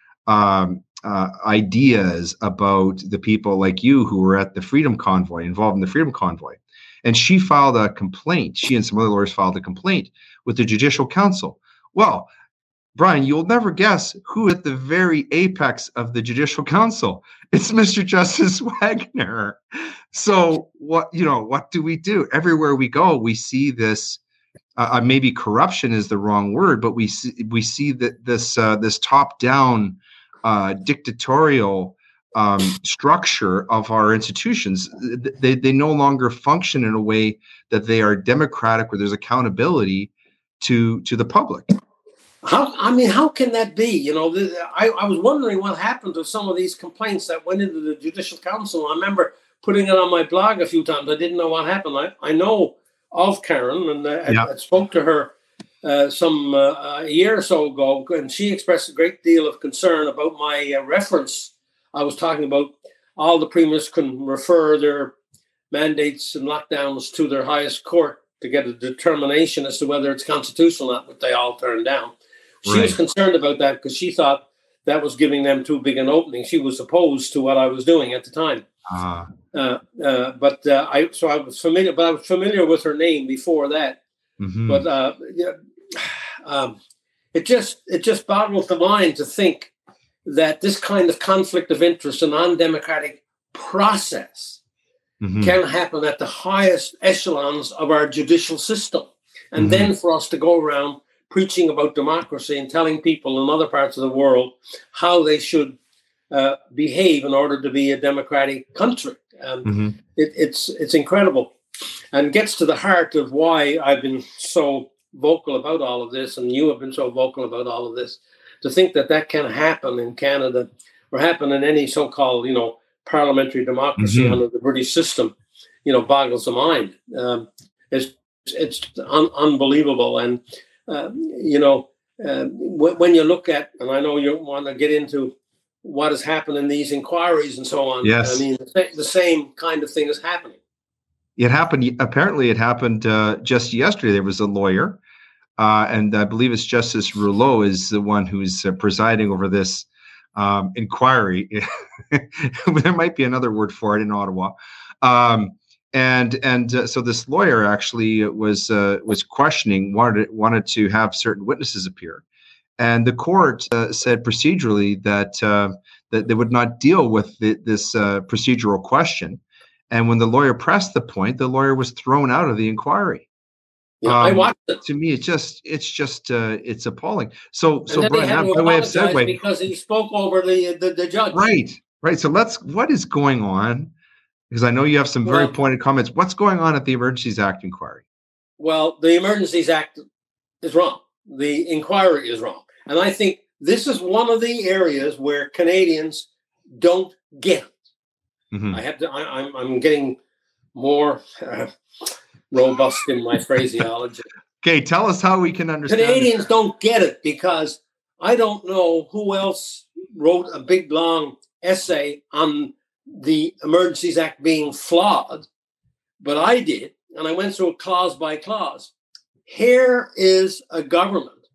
ideas about the people like you who were at the Freedom Convoy, involved in the Freedom Convoy. And she filed a complaint. She and some other lawyers filed a complaint with the Judicial Council. Well, Brian, you'll never guess who at the very apex of the Judicial Council. It's Mr. Justice Wagner. So what do we do? Everywhere we go, we see this. Maybe corruption is the wrong word, but we see that this top-down dictatorial structure of our institutions. They no longer function in a way that they are democratic, where there's accountability to the public. How can that be? I was wondering what happened to some of these complaints that went into the Judicial Council. I remember putting it on my blog a few times. I didn't know what happened. I know of Karen, and I spoke to her a year or so ago, and she expressed a great deal of concern about my reference. I was talking about all the premiers can refer their mandates and lockdowns to their highest court to get a determination as to whether it's constitutional or not, but they all turned down. She was concerned about that because she thought that was giving them too big an opening. She was opposed to what I was doing at the time. I was familiar with her name before that. But it just boggles the mind to think that this kind of conflict of interest and undemocratic process can happen at the highest echelons of our judicial system. And then for us to go around preaching about democracy and telling people in other parts of the world how they should behave in order to be a democratic country. Mm-hmm. It's incredible, and gets to the heart of why I've been so vocal about all of this, and you have been so vocal about all of this. To think that can happen in Canada or happen in any so-called, parliamentary democracy Mm-hmm. under the British system, boggles the mind. It's unbelievable, and when you look at, and I know you want to get into what has happened in these inquiries and so on. Yes. I mean, the same kind of thing is happening. It happened. Apparently, it happened just yesterday. There was a lawyer, and I believe it's Justice Rouleau is the one who's presiding over this inquiry. There might be another word for it in Ottawa. So this lawyer actually was questioning, wanted to have certain witnesses appear, and the court said procedurally that they would not deal with this procedural question. And when the lawyer pressed the point, the lawyer was thrown out of the inquiry. Yeah, I watched it. To me, it's appalling. So And then Brian, they had to by way of apologize segue, because he spoke over the judge. right. So what is going on? Because I know you have some very pointed comments. What's going on at the Emergencies Act inquiry? Well, the Emergencies Act is wrong. The inquiry is wrong. And I think this is one of the areas where Canadians don't get it. Mm-hmm. I'm getting more robust in my phraseology. Okay, tell us how we can understand. Canadians don't get it because I don't know who else wrote a big, long essay on the Emergencies Act being flawed, but I did, and I went through it clause by clause. Here is a government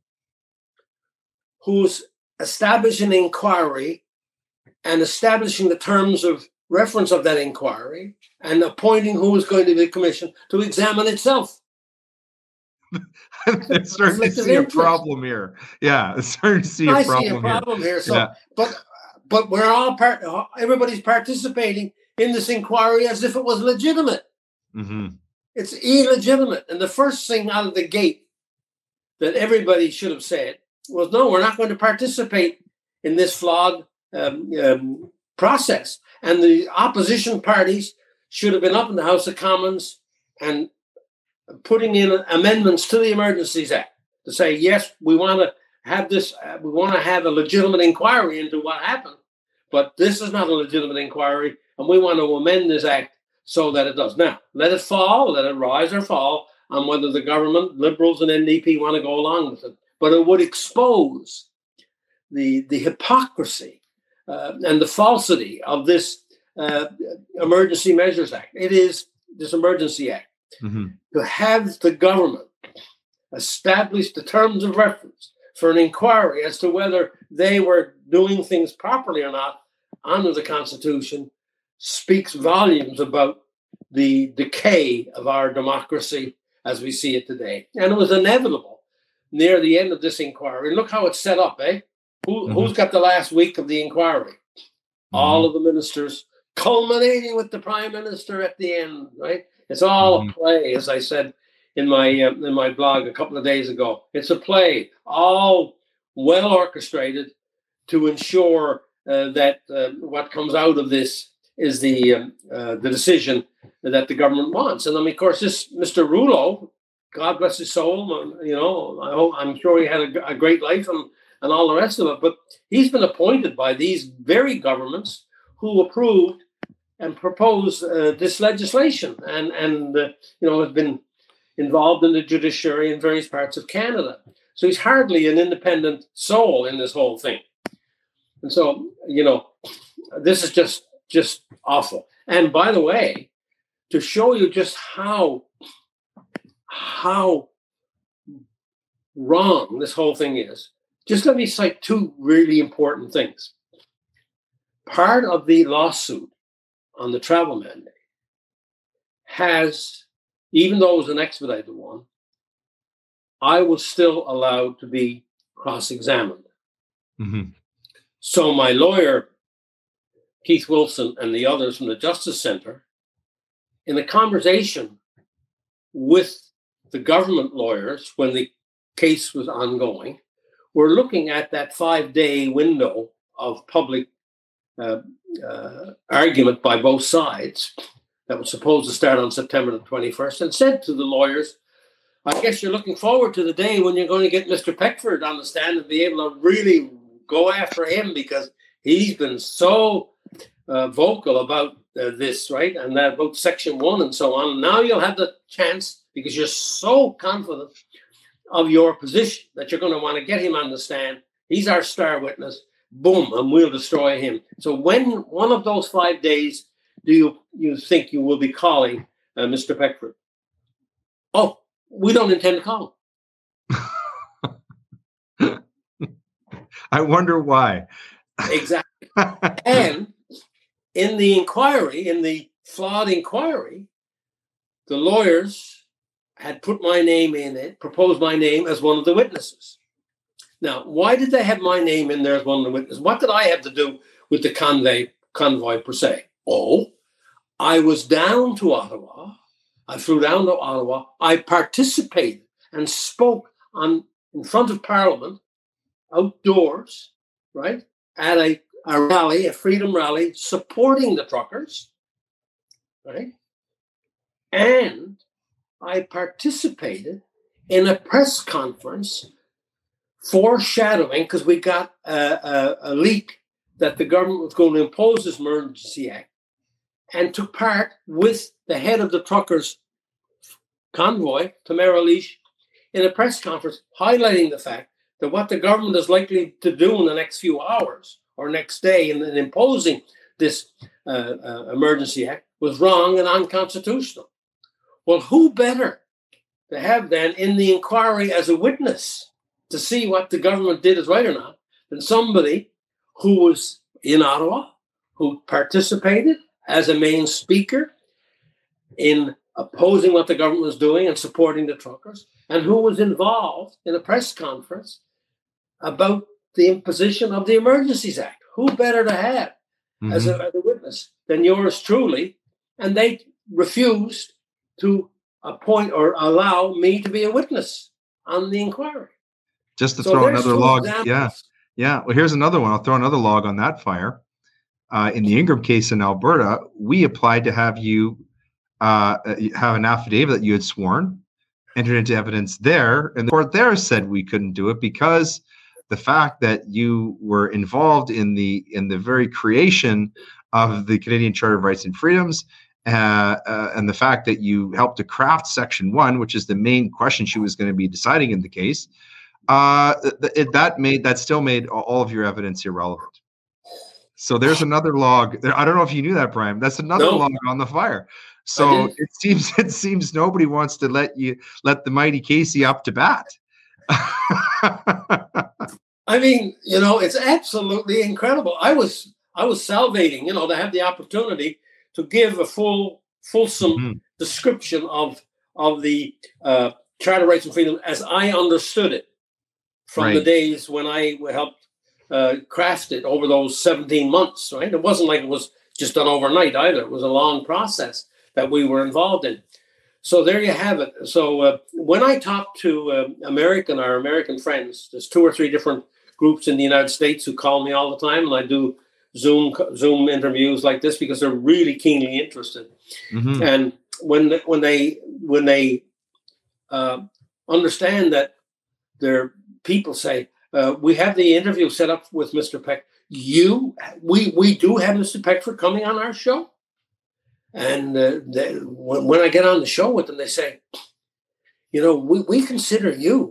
who's establishing an inquiry and establishing the terms of reference of that inquiry and appointing who is going to be the commission to examine itself. I'm starting to see a problem here. Yeah, I'm starting to see a problem here. So, yeah. But we're all everybody's participating in this inquiry as if it was legitimate. Mm-hmm. It's illegitimate. And the first thing out of the gate that everybody should have said was, no, we're not going to participate in this flawed process. And the opposition parties should have been up in the House of Commons and putting in amendments to the Emergencies Act to say, yes, we want to have this, we want to have a legitimate inquiry into what happened, but this is not a legitimate inquiry, and we want to amend this act so that it does. Now, let it fall, let it rise or fall on whether the government, Liberals and NDP, want to go along with it. But it would expose the hypocrisy and the falsity of this Emergency Measures Act. It is this Emergency Act. Mm-hmm. To have the government establish the terms of reference for an inquiry as to whether they were doing things properly or not under the Constitution speaks volumes about the decay of our democracy as we see it today. And it was inevitable near the end of this inquiry. Look how it's set up, eh? Who's got the last week of the inquiry? Mm-hmm. All of the ministers, culminating with the Prime Minister at the end, right? It's all a play, as I said in my blog a couple of days ago. It's a play, all well orchestrated to ensure that what comes out of this is the decision that the government wants. And I mean, of course, this Mr. Rouleau, God bless his soul, I'm sure he had a great life and all the rest of it. But he's been appointed by these very governments who approved and proposed this legislation, and have been involved in the judiciary in various parts of Canada. So he's hardly an independent soul in this whole thing. And so, this is just awful. And by the way, to show you just how wrong this whole thing is, just let me cite two really important things. Part of the lawsuit on the travel mandate has, even though it was an expedited one, I was still allowed to be cross-examined. Mm-hmm. So my lawyer, Keith Wilson, and the others from the Justice Centre, in a conversation with the government lawyers when the case was ongoing, were looking at that 5-day window of public argument by both sides that was supposed to start on September the 21st, and said to the lawyers, I guess you're looking forward to the day when you're going to get Mr. Peckford on the stand and be able to really go after him, because he's been so vocal about this, right? And that about Section 1 and so on. Now you'll have the chance, because you're so confident of your position, that you're going to want to get him on the stand. He's our star witness. Boom, and we'll destroy him. So when one of those 5 days do you think you will be calling Mr. Peckford? Oh, we don't intend to call him. I wonder why. Exactly. And in the inquiry, in the flawed inquiry, the lawyers had put my name in it, proposed my name as one of the witnesses. Now, why did they have my name in there as one of the witnesses? What did I have to do with the convoy per se? Oh, I was down to Ottawa. I flew down to Ottawa. I participated and spoke in front of Parliament, outdoors, right, at a rally, a freedom rally, supporting the truckers, right? And I participated in a press conference foreshadowing, because we got a leak that the government was going to impose this Emergency Act, and took part with the head of the truckers' convoy, Tamara Lich, in a press conference highlighting the fact that what the government is likely to do in the next few hours or next day in imposing this Emergency Act was wrong and unconstitutional. Well, who better to have then in the inquiry as a witness to see what the government did is right or not than somebody who was in Ottawa, who participated as a main speaker in opposing what the government was doing and supporting the truckers, and who was involved in a press conference about the imposition of the Emergencies Act. Who better to have as a witness than yours truly? And they refused to appoint or allow me to be a witness on the inquiry. Just to throw another log. Examples. Yeah. Well, here's another one. I'll throw another log on that fire. In the Ingram case in Alberta, we applied to have you have an affidavit that you had sworn, entered into evidence there, and the court there said we couldn't do it because the fact that you were involved in the very creation of the Canadian Charter of Rights and Freedoms, and the fact that you helped to craft Section 1, which is the main question she was going to be deciding in the case, that still made all of your evidence irrelevant. So there's another log. I don't know if you knew that, Brian. That's another log on the fire. So it seems nobody wants to let the mighty Casey up to bat. I mean, it's absolutely incredible. I was salivating, to have the opportunity to give a fulsome description of the Charter of Rights and Freedom as I understood it from the days when I helped craft it over those 17 months, right? It wasn't like it was just done overnight either. It was a long process that we were involved in. So there you have it. So when I talk to our American friends, there's 2 or 3 different groups in the United States who call me all the time, and I do Zoom interviews like this because they're really keenly interested. And when they understand that their people say, we have the interview set up with Mr. Peck. We do have Mr. Peckford coming on our show. And when I get on the show with them, they say, we consider you.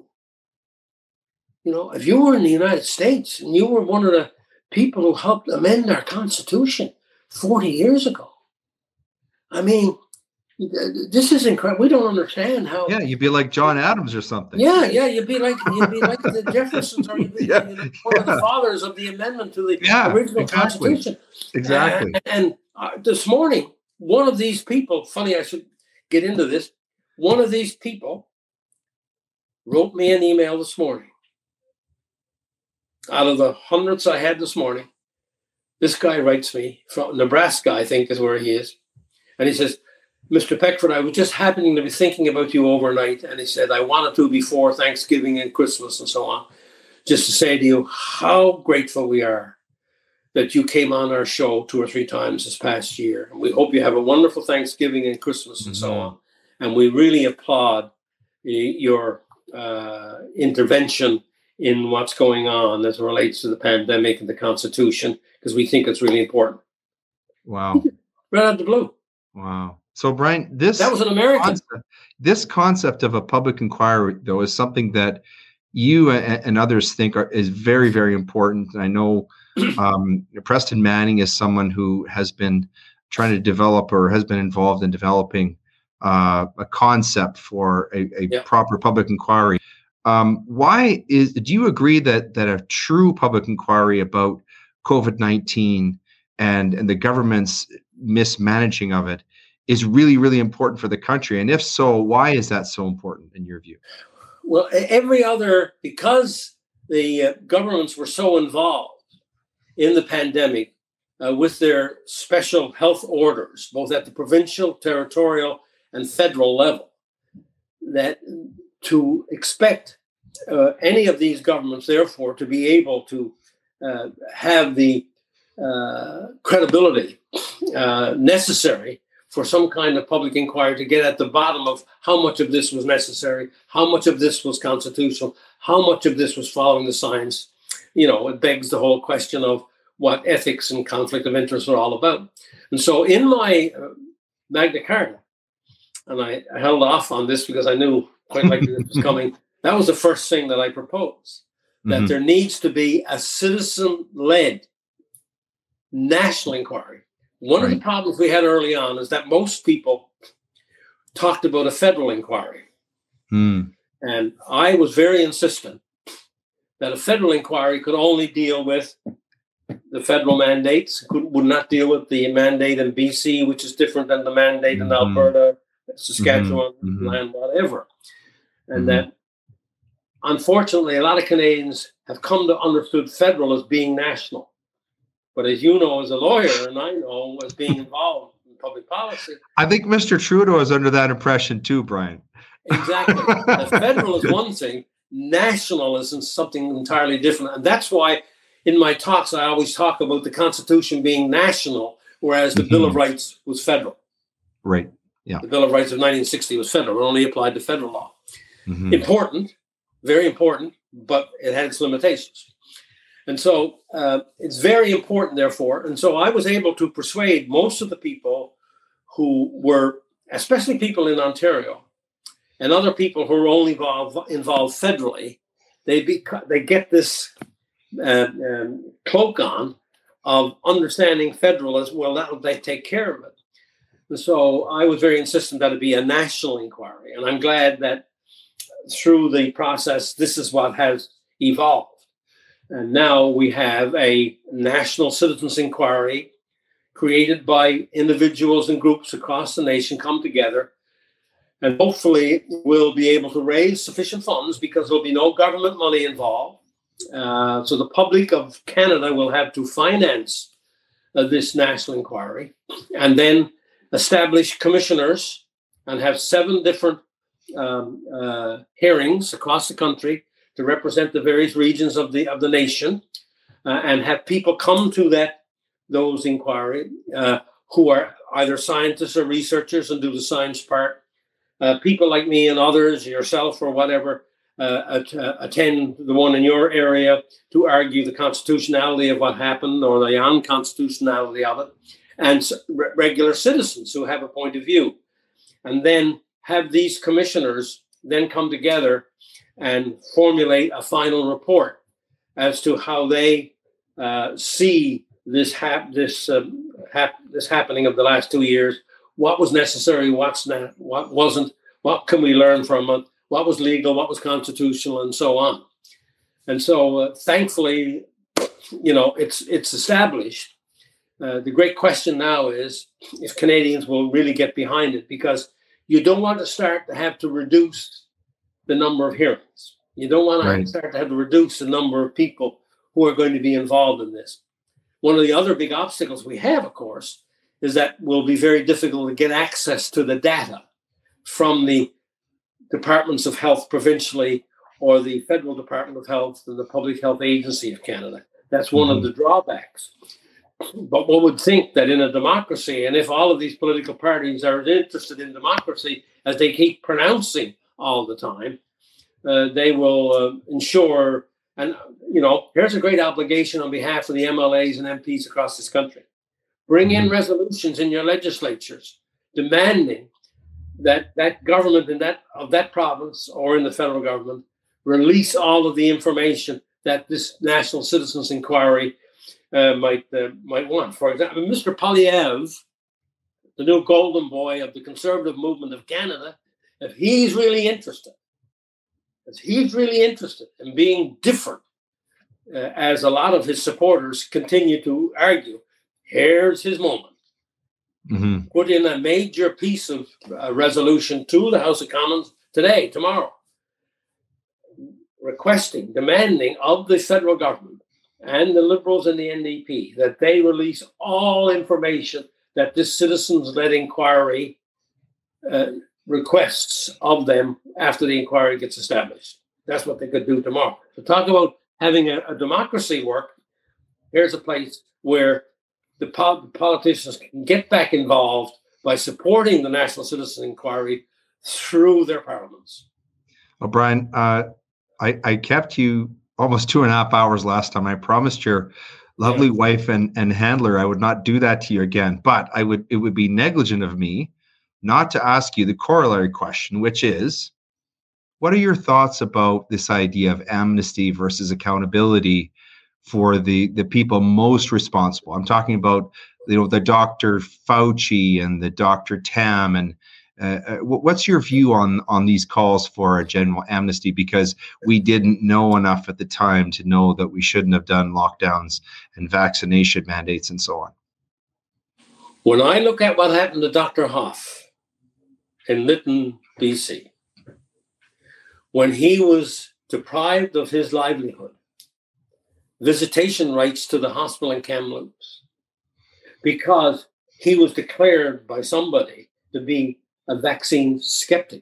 If you were in the United States and you were one of the people who helped amend our Constitution 40 years ago, I mean, this is incredible. We don't understand how. Yeah, you'd be like John Adams or something. Yeah, you'd be like the Jeffersons, or you'd be one of the fathers of the amendment to the original Constitution. Exactly. And this morning, one of these people, funny, I should get into this. One of these people wrote me an email this morning. Out of the hundreds I had this morning, this guy writes me from Nebraska, I think is where he is. And he says, Mr. Peckford, I was just happening to be thinking about you overnight. And he said, I wanted to before Thanksgiving and Christmas and so on, just to say to you how grateful we are that you came on our show 2 or 3 times this past year. And we hope you have a wonderful Thanksgiving and Christmas and so on. And we really applaud your intervention in what's going on as it relates to the pandemic and the Constitution, because we think it's really important. Wow. Right out of the blue. Wow. So, Brian, that was an American. This concept of a public inquiry, though, is something that you and others think is very, very important. And I know Preston Manning is someone who has been trying to develop or has been involved in developing a concept for a proper public inquiry. Do you agree that a true public inquiry about COVID-19 and the government's mismanaging of it is really, really important for the country? And if so, why is that so important in your view? Well, because the governments were so involved in the pandemic with their special health orders, both at the provincial, territorial, and federal level, that to expect any of these governments, therefore, to be able to have the credibility necessary for some kind of public inquiry to get at the bottom of how much of this was necessary, how much of this was constitutional, how much of this was following the science. It begs the whole question of what ethics and conflict of interest are all about. And so in my Magna Carta, and I held off on this because I knew quite likely this was coming, that was the first thing that I proposed, that there needs to be a citizen-led national inquiry. One of the problems we had early on is that most people talked about a federal inquiry. And I was very insistent that a federal inquiry could only deal with the federal mandates, would not deal with the mandate in BC, which is different than the mandate in Alberta, Saskatchewan, and whatever. And that, unfortunately, a lot of Canadians have come to understood federal as being national. But as you know, as a lawyer, and I know, as being involved in public policy. I think Mr. Trudeau is under that impression too, Brian. Exactly. The federal is one thing. National is something entirely different. And that's why in my talks, I always talk about the Constitution being national, whereas the Bill of Rights was federal. Right. Yeah. The Bill of Rights of 1960 was federal. It only applied to federal law. Important, very important, but it had its limitations. And so it's very important, therefore. And so I was able to persuade most of the people who were, especially people in Ontario, and other people who are only involved federally, they get this cloak on of understanding federal as well. That they take care of it. And so I was very insistent that it be a national inquiry. And I'm glad that through the process, this is what has evolved. And now we have a national citizens' inquiry created by individuals and groups across the nation come together. And hopefully we'll be able to raise sufficient funds because there'll be no government money involved. So the public of Canada will have to finance this national inquiry and then establish commissioners and have 7 different hearings across the country to represent the various regions of the nation, and have people come to those inquiry who are either scientists or researchers and do the science part. People like me and others, yourself or whatever, attend the one in your area to argue the constitutionality of what happened or the unconstitutionality of it, and regular citizens who have a point of view. And then have these commissioners then come together and formulate a final report as to how they see this happening of the last 2 years. What was necessary? What wasn't? What can we learn from it? What was legal? What was constitutional, and so on. And so, thankfully, it's established. The great question now is if Canadians will really get behind it, because you don't want to start to have to reduce the number of hearings. You don't want to start to have to reduce the number of people who are going to be involved in this. One of the other big obstacles we have, of course, is that it will be very difficult to get access to the data from the departments of health provincially or the federal Department of Health and the Public Health Agency of Canada. That's one of the drawbacks. But one would think that in a democracy, and if all of these political parties are interested in democracy, as they keep pronouncing all the time, they will ensure. And, here's a great obligation on behalf of the MLAs and MPs across this country. Bring in resolutions in your legislatures demanding that government of that province or in the federal government release all of the information that this National Citizens Inquiry might want. For example, Mr. Poilievre, the new golden boy of the Conservative movement of Canada, if he's really interested in being different, as a lot of his supporters continue to argue, here's his moment. Put in a major piece of resolution to the House of Commons today, tomorrow, demanding of the federal government and the Liberals and the NDP that they release all information that this citizens-led inquiry requests of them after the inquiry gets established. That's what they could do tomorrow. So talk about having a democracy work. Here's a place where the politicians can get back involved by supporting the National Citizen Inquiry through their parliaments. Well, Brian, I kept you almost 2.5 hours last time. I promised your lovely wife and handler I would not do that to you again, but it would be negligent of me not to ask you the corollary question, which is, what are your thoughts about this idea of amnesty versus accountability for the people most responsible? I'm talking about the Dr. Fauci and the Dr. Tam, and what's your view on these calls for a general amnesty? Because we didn't know enough at the time to know that we shouldn't have done lockdowns and vaccination mandates and so on. When I look at what happened to Dr. Hoff in Lytton, BC, when he was deprived of his livelihood, visitation rights to the hospital in Kamloops, because he was declared by somebody to be a vaccine skeptic.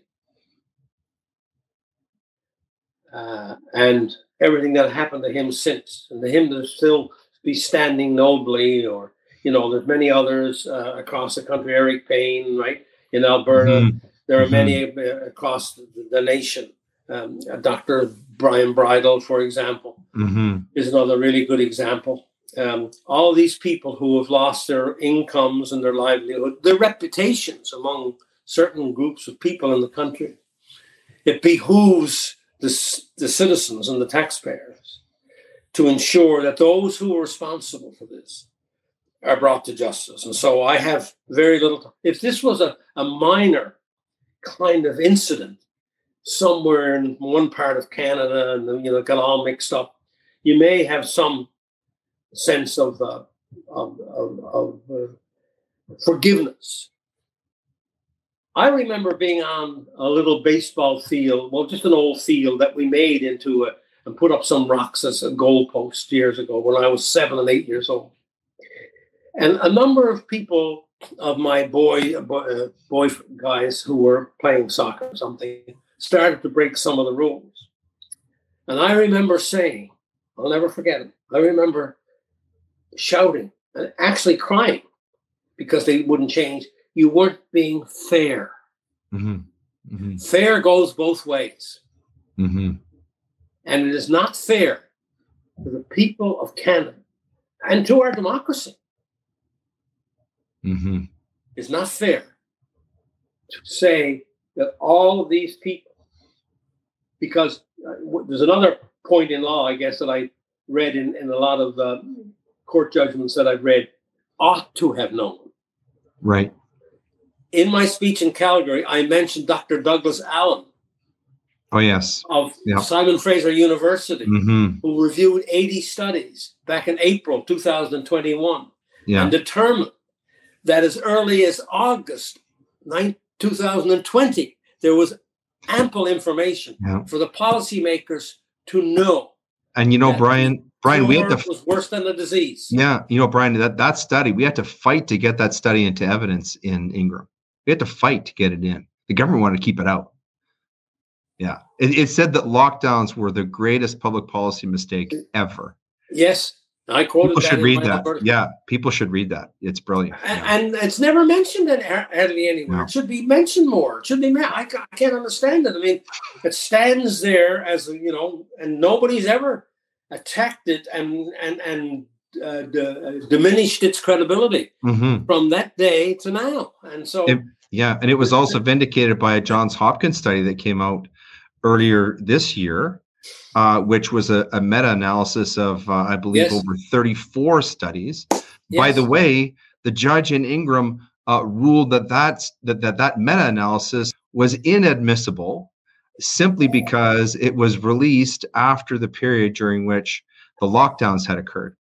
And everything that happened to him since, and to him to still be standing nobly, or, there's many others across the country, Eric Payne, right, in Alberta. There are many across the nation. Dr. Brian Bridle, for example, is another really good example. All these people who have lost their incomes and their livelihood, their reputations among certain groups of people in the country, it behooves the citizens and the taxpayers to ensure that those who are responsible for this are brought to justice. And so I have very little. If this was a minor kind of incident somewhere in one part of Canada and got all mixed up, you may have some sense of forgiveness. I remember being on a little baseball field, just an old field that we made into and put up some rocks as a goalpost years ago when I was 7 and 8 years old. And a number of people of my boy guys who were playing soccer or something started to break some of the rules. And I remember saying, I'll never forget it, I remember shouting and actually crying because they wouldn't change. You weren't being fair. Fair goes both ways. And it is not fair to the people of Canada and to our democracy. It's not fair to say that all of these people, because there's another point in law, I guess, that I read in a lot of court judgments that I've read, ought to have known. Right. In my speech in Calgary, I mentioned Dr. Douglas Allen. Oh, yes. Of Simon Fraser University, who reviewed 80 studies back in April 2021 and determined that as early as August 2020, there was ample information for the policymakers to know. And Brian, we had to was worse than the disease. Yeah, Brian, that study, we had to fight to get that study into evidence in Ingram. We had to fight to get it in. The government wanted to keep it out. Yeah, it said that lockdowns were the greatest public policy mistake ever. Yes, I quoted People that should in read my that. Alberta. Yeah, people should read that. It's brilliant. And it's never mentioned hardly anywhere. No. It should be mentioned more. It should be. I can't understand it. I mean, it stands there as and nobody's ever attacked it and diminished its credibility from that day to now. And so, and it was also vindicated by a Johns Hopkins study that came out earlier this year, which was a meta-analysis of, I believe, over 34 studies. Yes. By the way, the judge in Ingram ruled that meta-analysis was inadmissible simply because it was released after the period during which the lockdowns had occurred.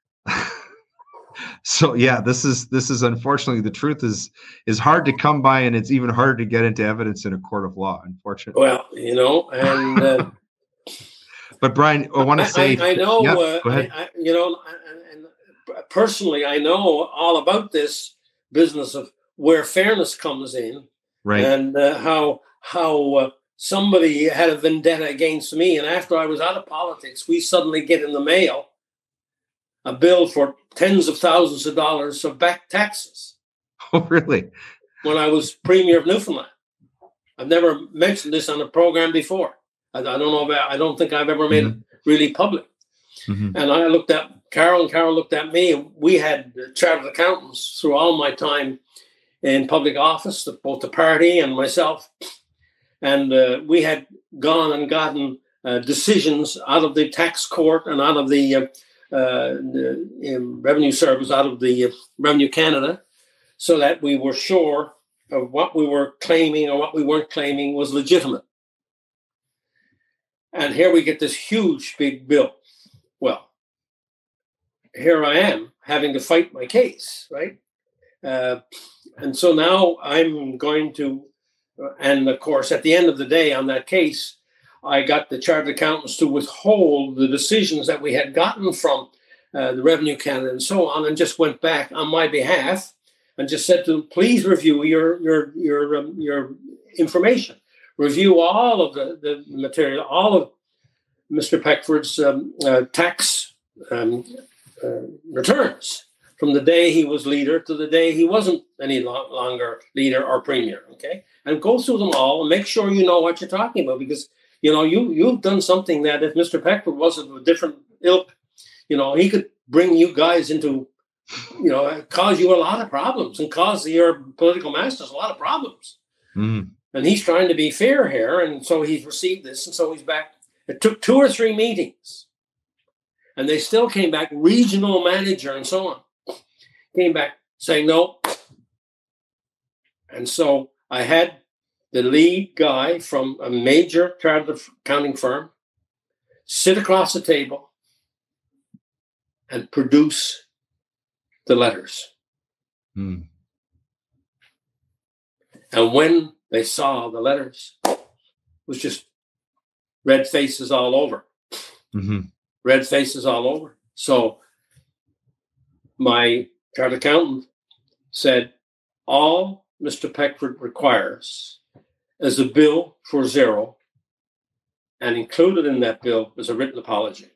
So yeah, this is unfortunately, the truth is hard to come by, and it's even harder to get into evidence in a court of law, unfortunately. Well, and but Brian, I want to say, I know, go ahead. And personally, I know all about this business of where fairness comes in, right? And how somebody had a vendetta against me, and after I was out of politics, we suddenly get in the mail a bill for tens of thousands of dollars of back taxes. Oh, really? When I was Premier of Newfoundland. I've never mentioned this on a program before. I don't know I don't think I've ever made it really public. And I looked at Carol, and Carol looked at me. We had chartered accountants through all my time in public office, both the party and myself. And we had gone and gotten decisions out of the tax court and out of the Revenue Service, out of the Revenue Canada, so that we were sure of what we were claiming or what we weren't claiming was legitimate. And here we get this huge, big bill. Well, here I am having to fight my case, right? And so now I'm going to, and of course, at the end of the day on that case, I got the chartered accountants to withhold the decisions that we had gotten from the Revenue Canada and so on, and just went back on my behalf and just said to them, please review your information, review all of the material, all of Mr. Peckford's tax returns from the day he was leader to the day he wasn't any longer leader or premier. Okay, and go through them all and make sure you know what you're talking about, because you've done something that if Mr. Peckford wasn't a different ilk, he could bring you guys into, cause you a lot of problems and cause your political masters a lot of problems. And he's trying to be fair here. And so he's received this. And so he's back. It took 2 or 3 meetings. And they still came back, regional manager and so on, came back saying no. And so I had the lead guy from a major chartered accounting firm sit across the table and produce the letters. And when they saw the letters, it was just red faces all over. Red faces all over. So my chartered accountant said, all Mr. Peckford requires is a bill for zero, and included in that bill is a written apology,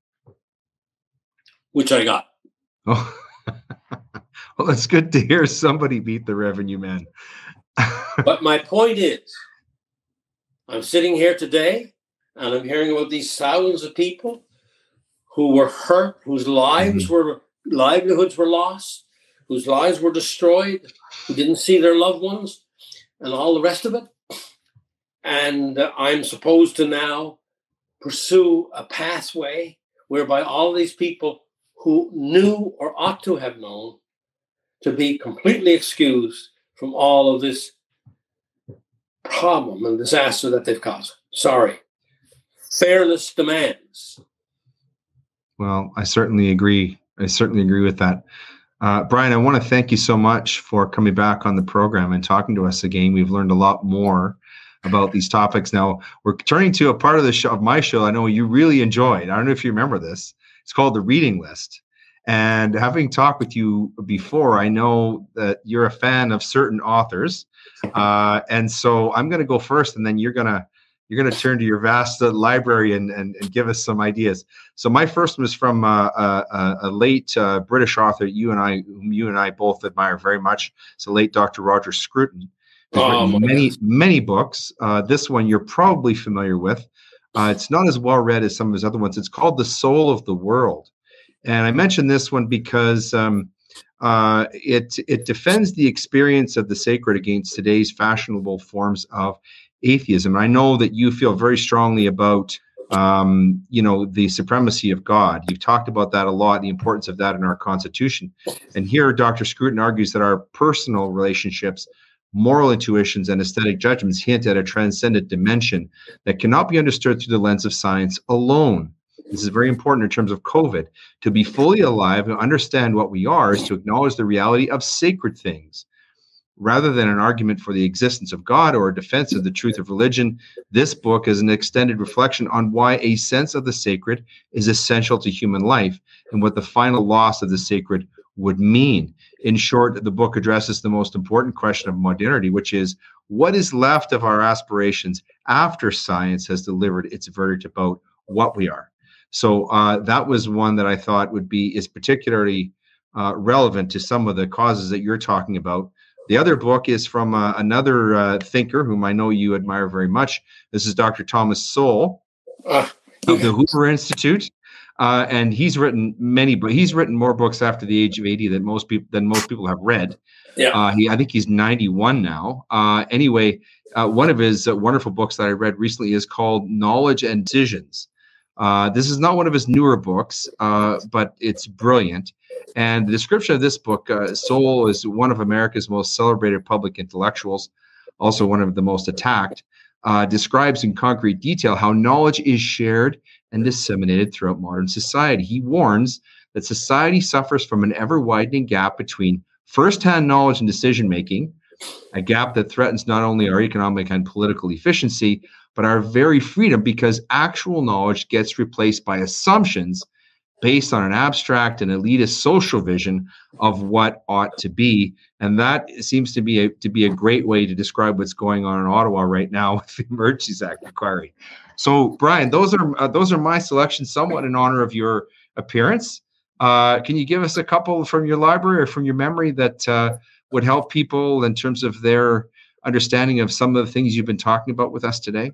which I got. Oh, well, it's good to hear somebody beat the revenue man. But my point is, I'm sitting here today and I'm hearing about these thousands of people who were hurt, whose lives livelihoods were lost, whose lives were destroyed, who didn't see their loved ones, and all the rest of it. And I'm supposed to now pursue a pathway whereby all these people who knew or ought to have known to be completely excused from all of this problem and disaster that they've caused. Sorry. Fairness demands. Well, I certainly agree. I certainly agree with that. Brian, I want to thank you so much for coming back on the program and talking to us again. We've learned a lot more about these topics. Now we're turning to a part of the show, of my show, I know you really enjoyed. I don't know if you remember this. It's called The Reading List. And having talked with you before, I know that you're a fan of certain authors. And so I'm going to go first, and then you're going to you're going to turn to your vast library and give us some ideas. So my first one is from a late British author whom you and I both admire very much. It's the late Dr. Roger Scruton, who's written many books. This one you're probably familiar with. It's not as well read as some of his other ones. It's called The Soul of the World. And I mentioned this one because it defends the experience of the sacred against today's fashionable forms of atheism. And I know that you feel very strongly about the supremacy of God. You've talked about that a lot, the importance of that in our Constitution. And here, Dr. Scruton argues that our personal relationships, moral intuitions, and aesthetic judgments hint at a transcendent dimension that cannot be understood through the lens of science alone. This is very important in terms of COVID. To be fully alive and understand what we are is to acknowledge the reality of sacred things. Rather than an argument for the existence of God or a defense of the truth of religion, this book is an extended reflection on why a sense of the sacred is essential to human life and what the final loss of the sacred would mean. In short, the book addresses the most important question of modernity, which is what is left of our aspirations after science has delivered its verdict about what we are. So that was one that I thought is particularly relevant to some of the causes that you're talking about. The other book is from another thinker whom I know you admire very much. This is Dr. Thomas Sowell of the Hoover Institute. And he's written he's written more books after the age of 80 than most people have read. Yeah. I think he's 91 now. Anyway, one of his wonderful books that I read recently is called Knowledge and Decisions. This is not one of his newer books, but it's brilliant. And the description of this book, Sowell is one of America's most celebrated public intellectuals, also one of the most attacked, describes in concrete detail how knowledge is shared and disseminated throughout modern society. He warns that society suffers from an ever-widening gap between first-hand knowledge and decision-making, a gap that threatens not only our economic and political efficiency, but our very freedom, because actual knowledge gets replaced by assumptions based on an abstract and elitist social vision of what ought to be. And that seems to be a great way to describe what's going on in Ottawa right now with the Emergencies Act inquiry. So, Brian, those are my selections, somewhat in honor of your appearance. Can you give us a couple from your library or from your memory that would help people in terms of their understanding of some of the things you've been talking about with us today?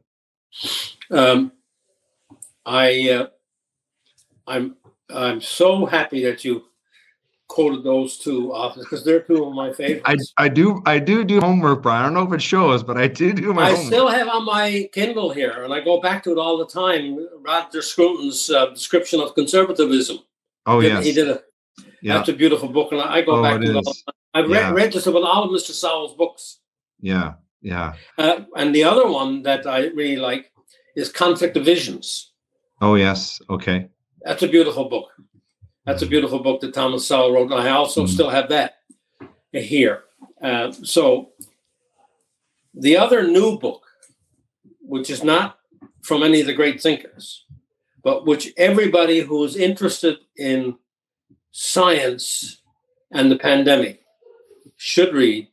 I'm so happy that you quoted those two authors because they're two of my favorites. I do homework, Brian. I don't know if it shows, but I do my homework. I still have on my Kindle here, and I go back to it all the time. Roger Scruton's description of conservatism. Oh, yes. He did that's a beautiful book, and I go back to it all the time. I've read just about all of Mr. Sowell's books. Yeah. And the other one that I really like is Conflict of Visions. Oh, yes. Okay. That's a beautiful book. That's a beautiful book that Thomas Sowell wrote. And I also still have that here. So the other new book, which is not from any of the great thinkers, but which everybody who is interested in science and the pandemic should read.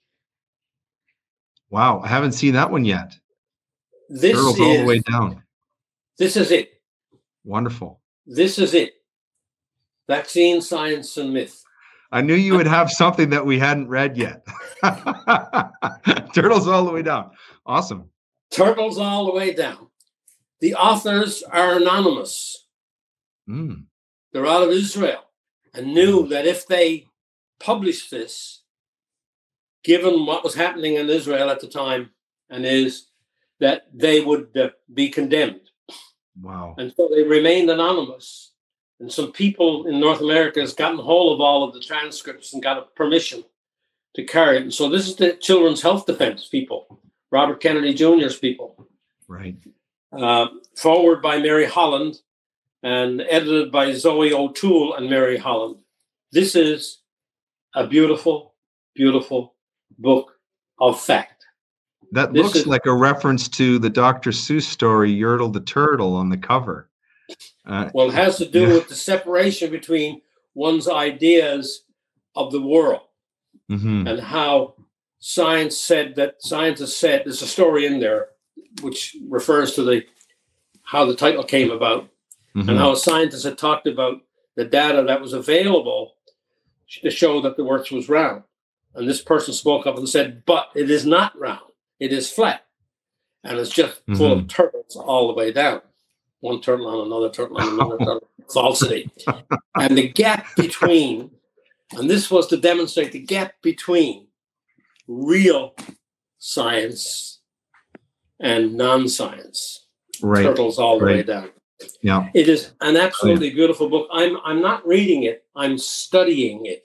Wow, I haven't seen that one yet. This Turtles is all the way down. This is it. Wonderful. This is it. Vaccine, Science, and Myth. I knew you would have something that we hadn't read yet. Turtles all the way down. Awesome. Turtles all the way down. The authors are anonymous. They're out of Israel and knew that if they published this, given what was happening in Israel at the time and is, that they would be condemned. Wow. And so they remained anonymous. And some people in North America has gotten hold of all of the transcripts and got a permission to carry it. And so this is the Children's Health Defense people, Robert Kennedy Jr.'s people. Right. Forward by Mary Holland and edited by Zoe O'Toole and Mary Holland. This is a beautiful, beautiful book of fact. That looks like a reference to the Dr. Seuss story, Yertle the Turtle, on the cover. Well, it has to do with the separation between one's ideas of the world and how scientists said, there's a story in there, which refers to how the title came about, and how scientists had talked about the data that was available to show that the Earth was round. And this person spoke up and said, but it is not round. It is flat. And it's just full of turtles all the way down. One turtle on another turtle on another turtle. Falsity. And the gap between, and this was to demonstrate the gap between real science and non-science. Right. Turtles all the way down. Yeah. It is an absolutely beautiful book. I'm not reading it. I'm studying it.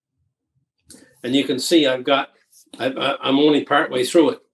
And you can see I'm only partway through it.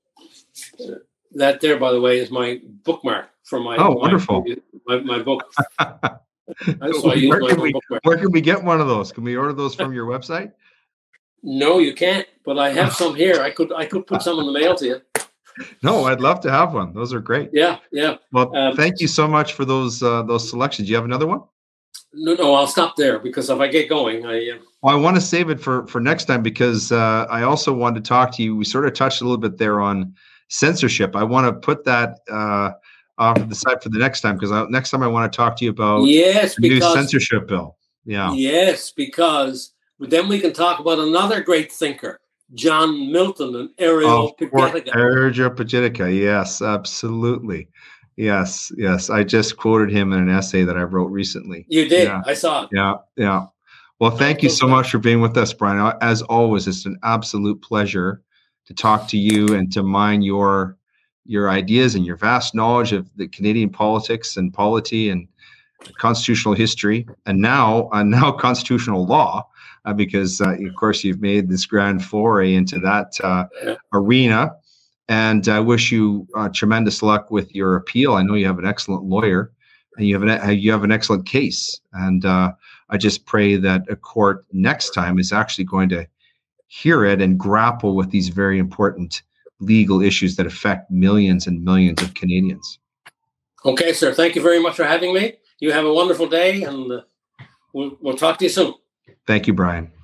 That there, by the way, is my bookmark for my wonderful. My book. So I use my bookmark. Where can we get one of those? Can we order those from your website? No, you can't. But I have some here. I could put some in the mail to you. No, I'd love to have one. Those are great. Yeah. Well, thank you so much for those selections. Do you have another one? No, I'll stop there because if I get going, I want to save it for next time because I also wanted to talk to you. We sort of touched a little bit there on censorship. I want to put that off to the side for the next time because next time I want to talk to you about the new censorship bill. Yeah. Yes, because then we can talk about another great thinker, John Milton and Areopagitica. Areopagitica, yes, absolutely. Yes. I just quoted him in an essay that I wrote recently. You did? Yeah. I saw it. Yeah. Well, thank you so much for being with us, Brian. As always, it's an absolute pleasure to talk to you and to mine your ideas and your vast knowledge of the Canadian politics and polity and constitutional history, and now constitutional law, because of course you've made this grand foray into that arena. And I wish you tremendous luck with your appeal. I know you have an excellent lawyer, and you have an excellent case. And I just pray that a court next time is actually going to hear it and grapple with these very important legal issues that affect millions and millions of Canadians. Okay, sir. Thank you very much for having me. You have a wonderful day, and we'll talk to you soon. Thank you, Brian.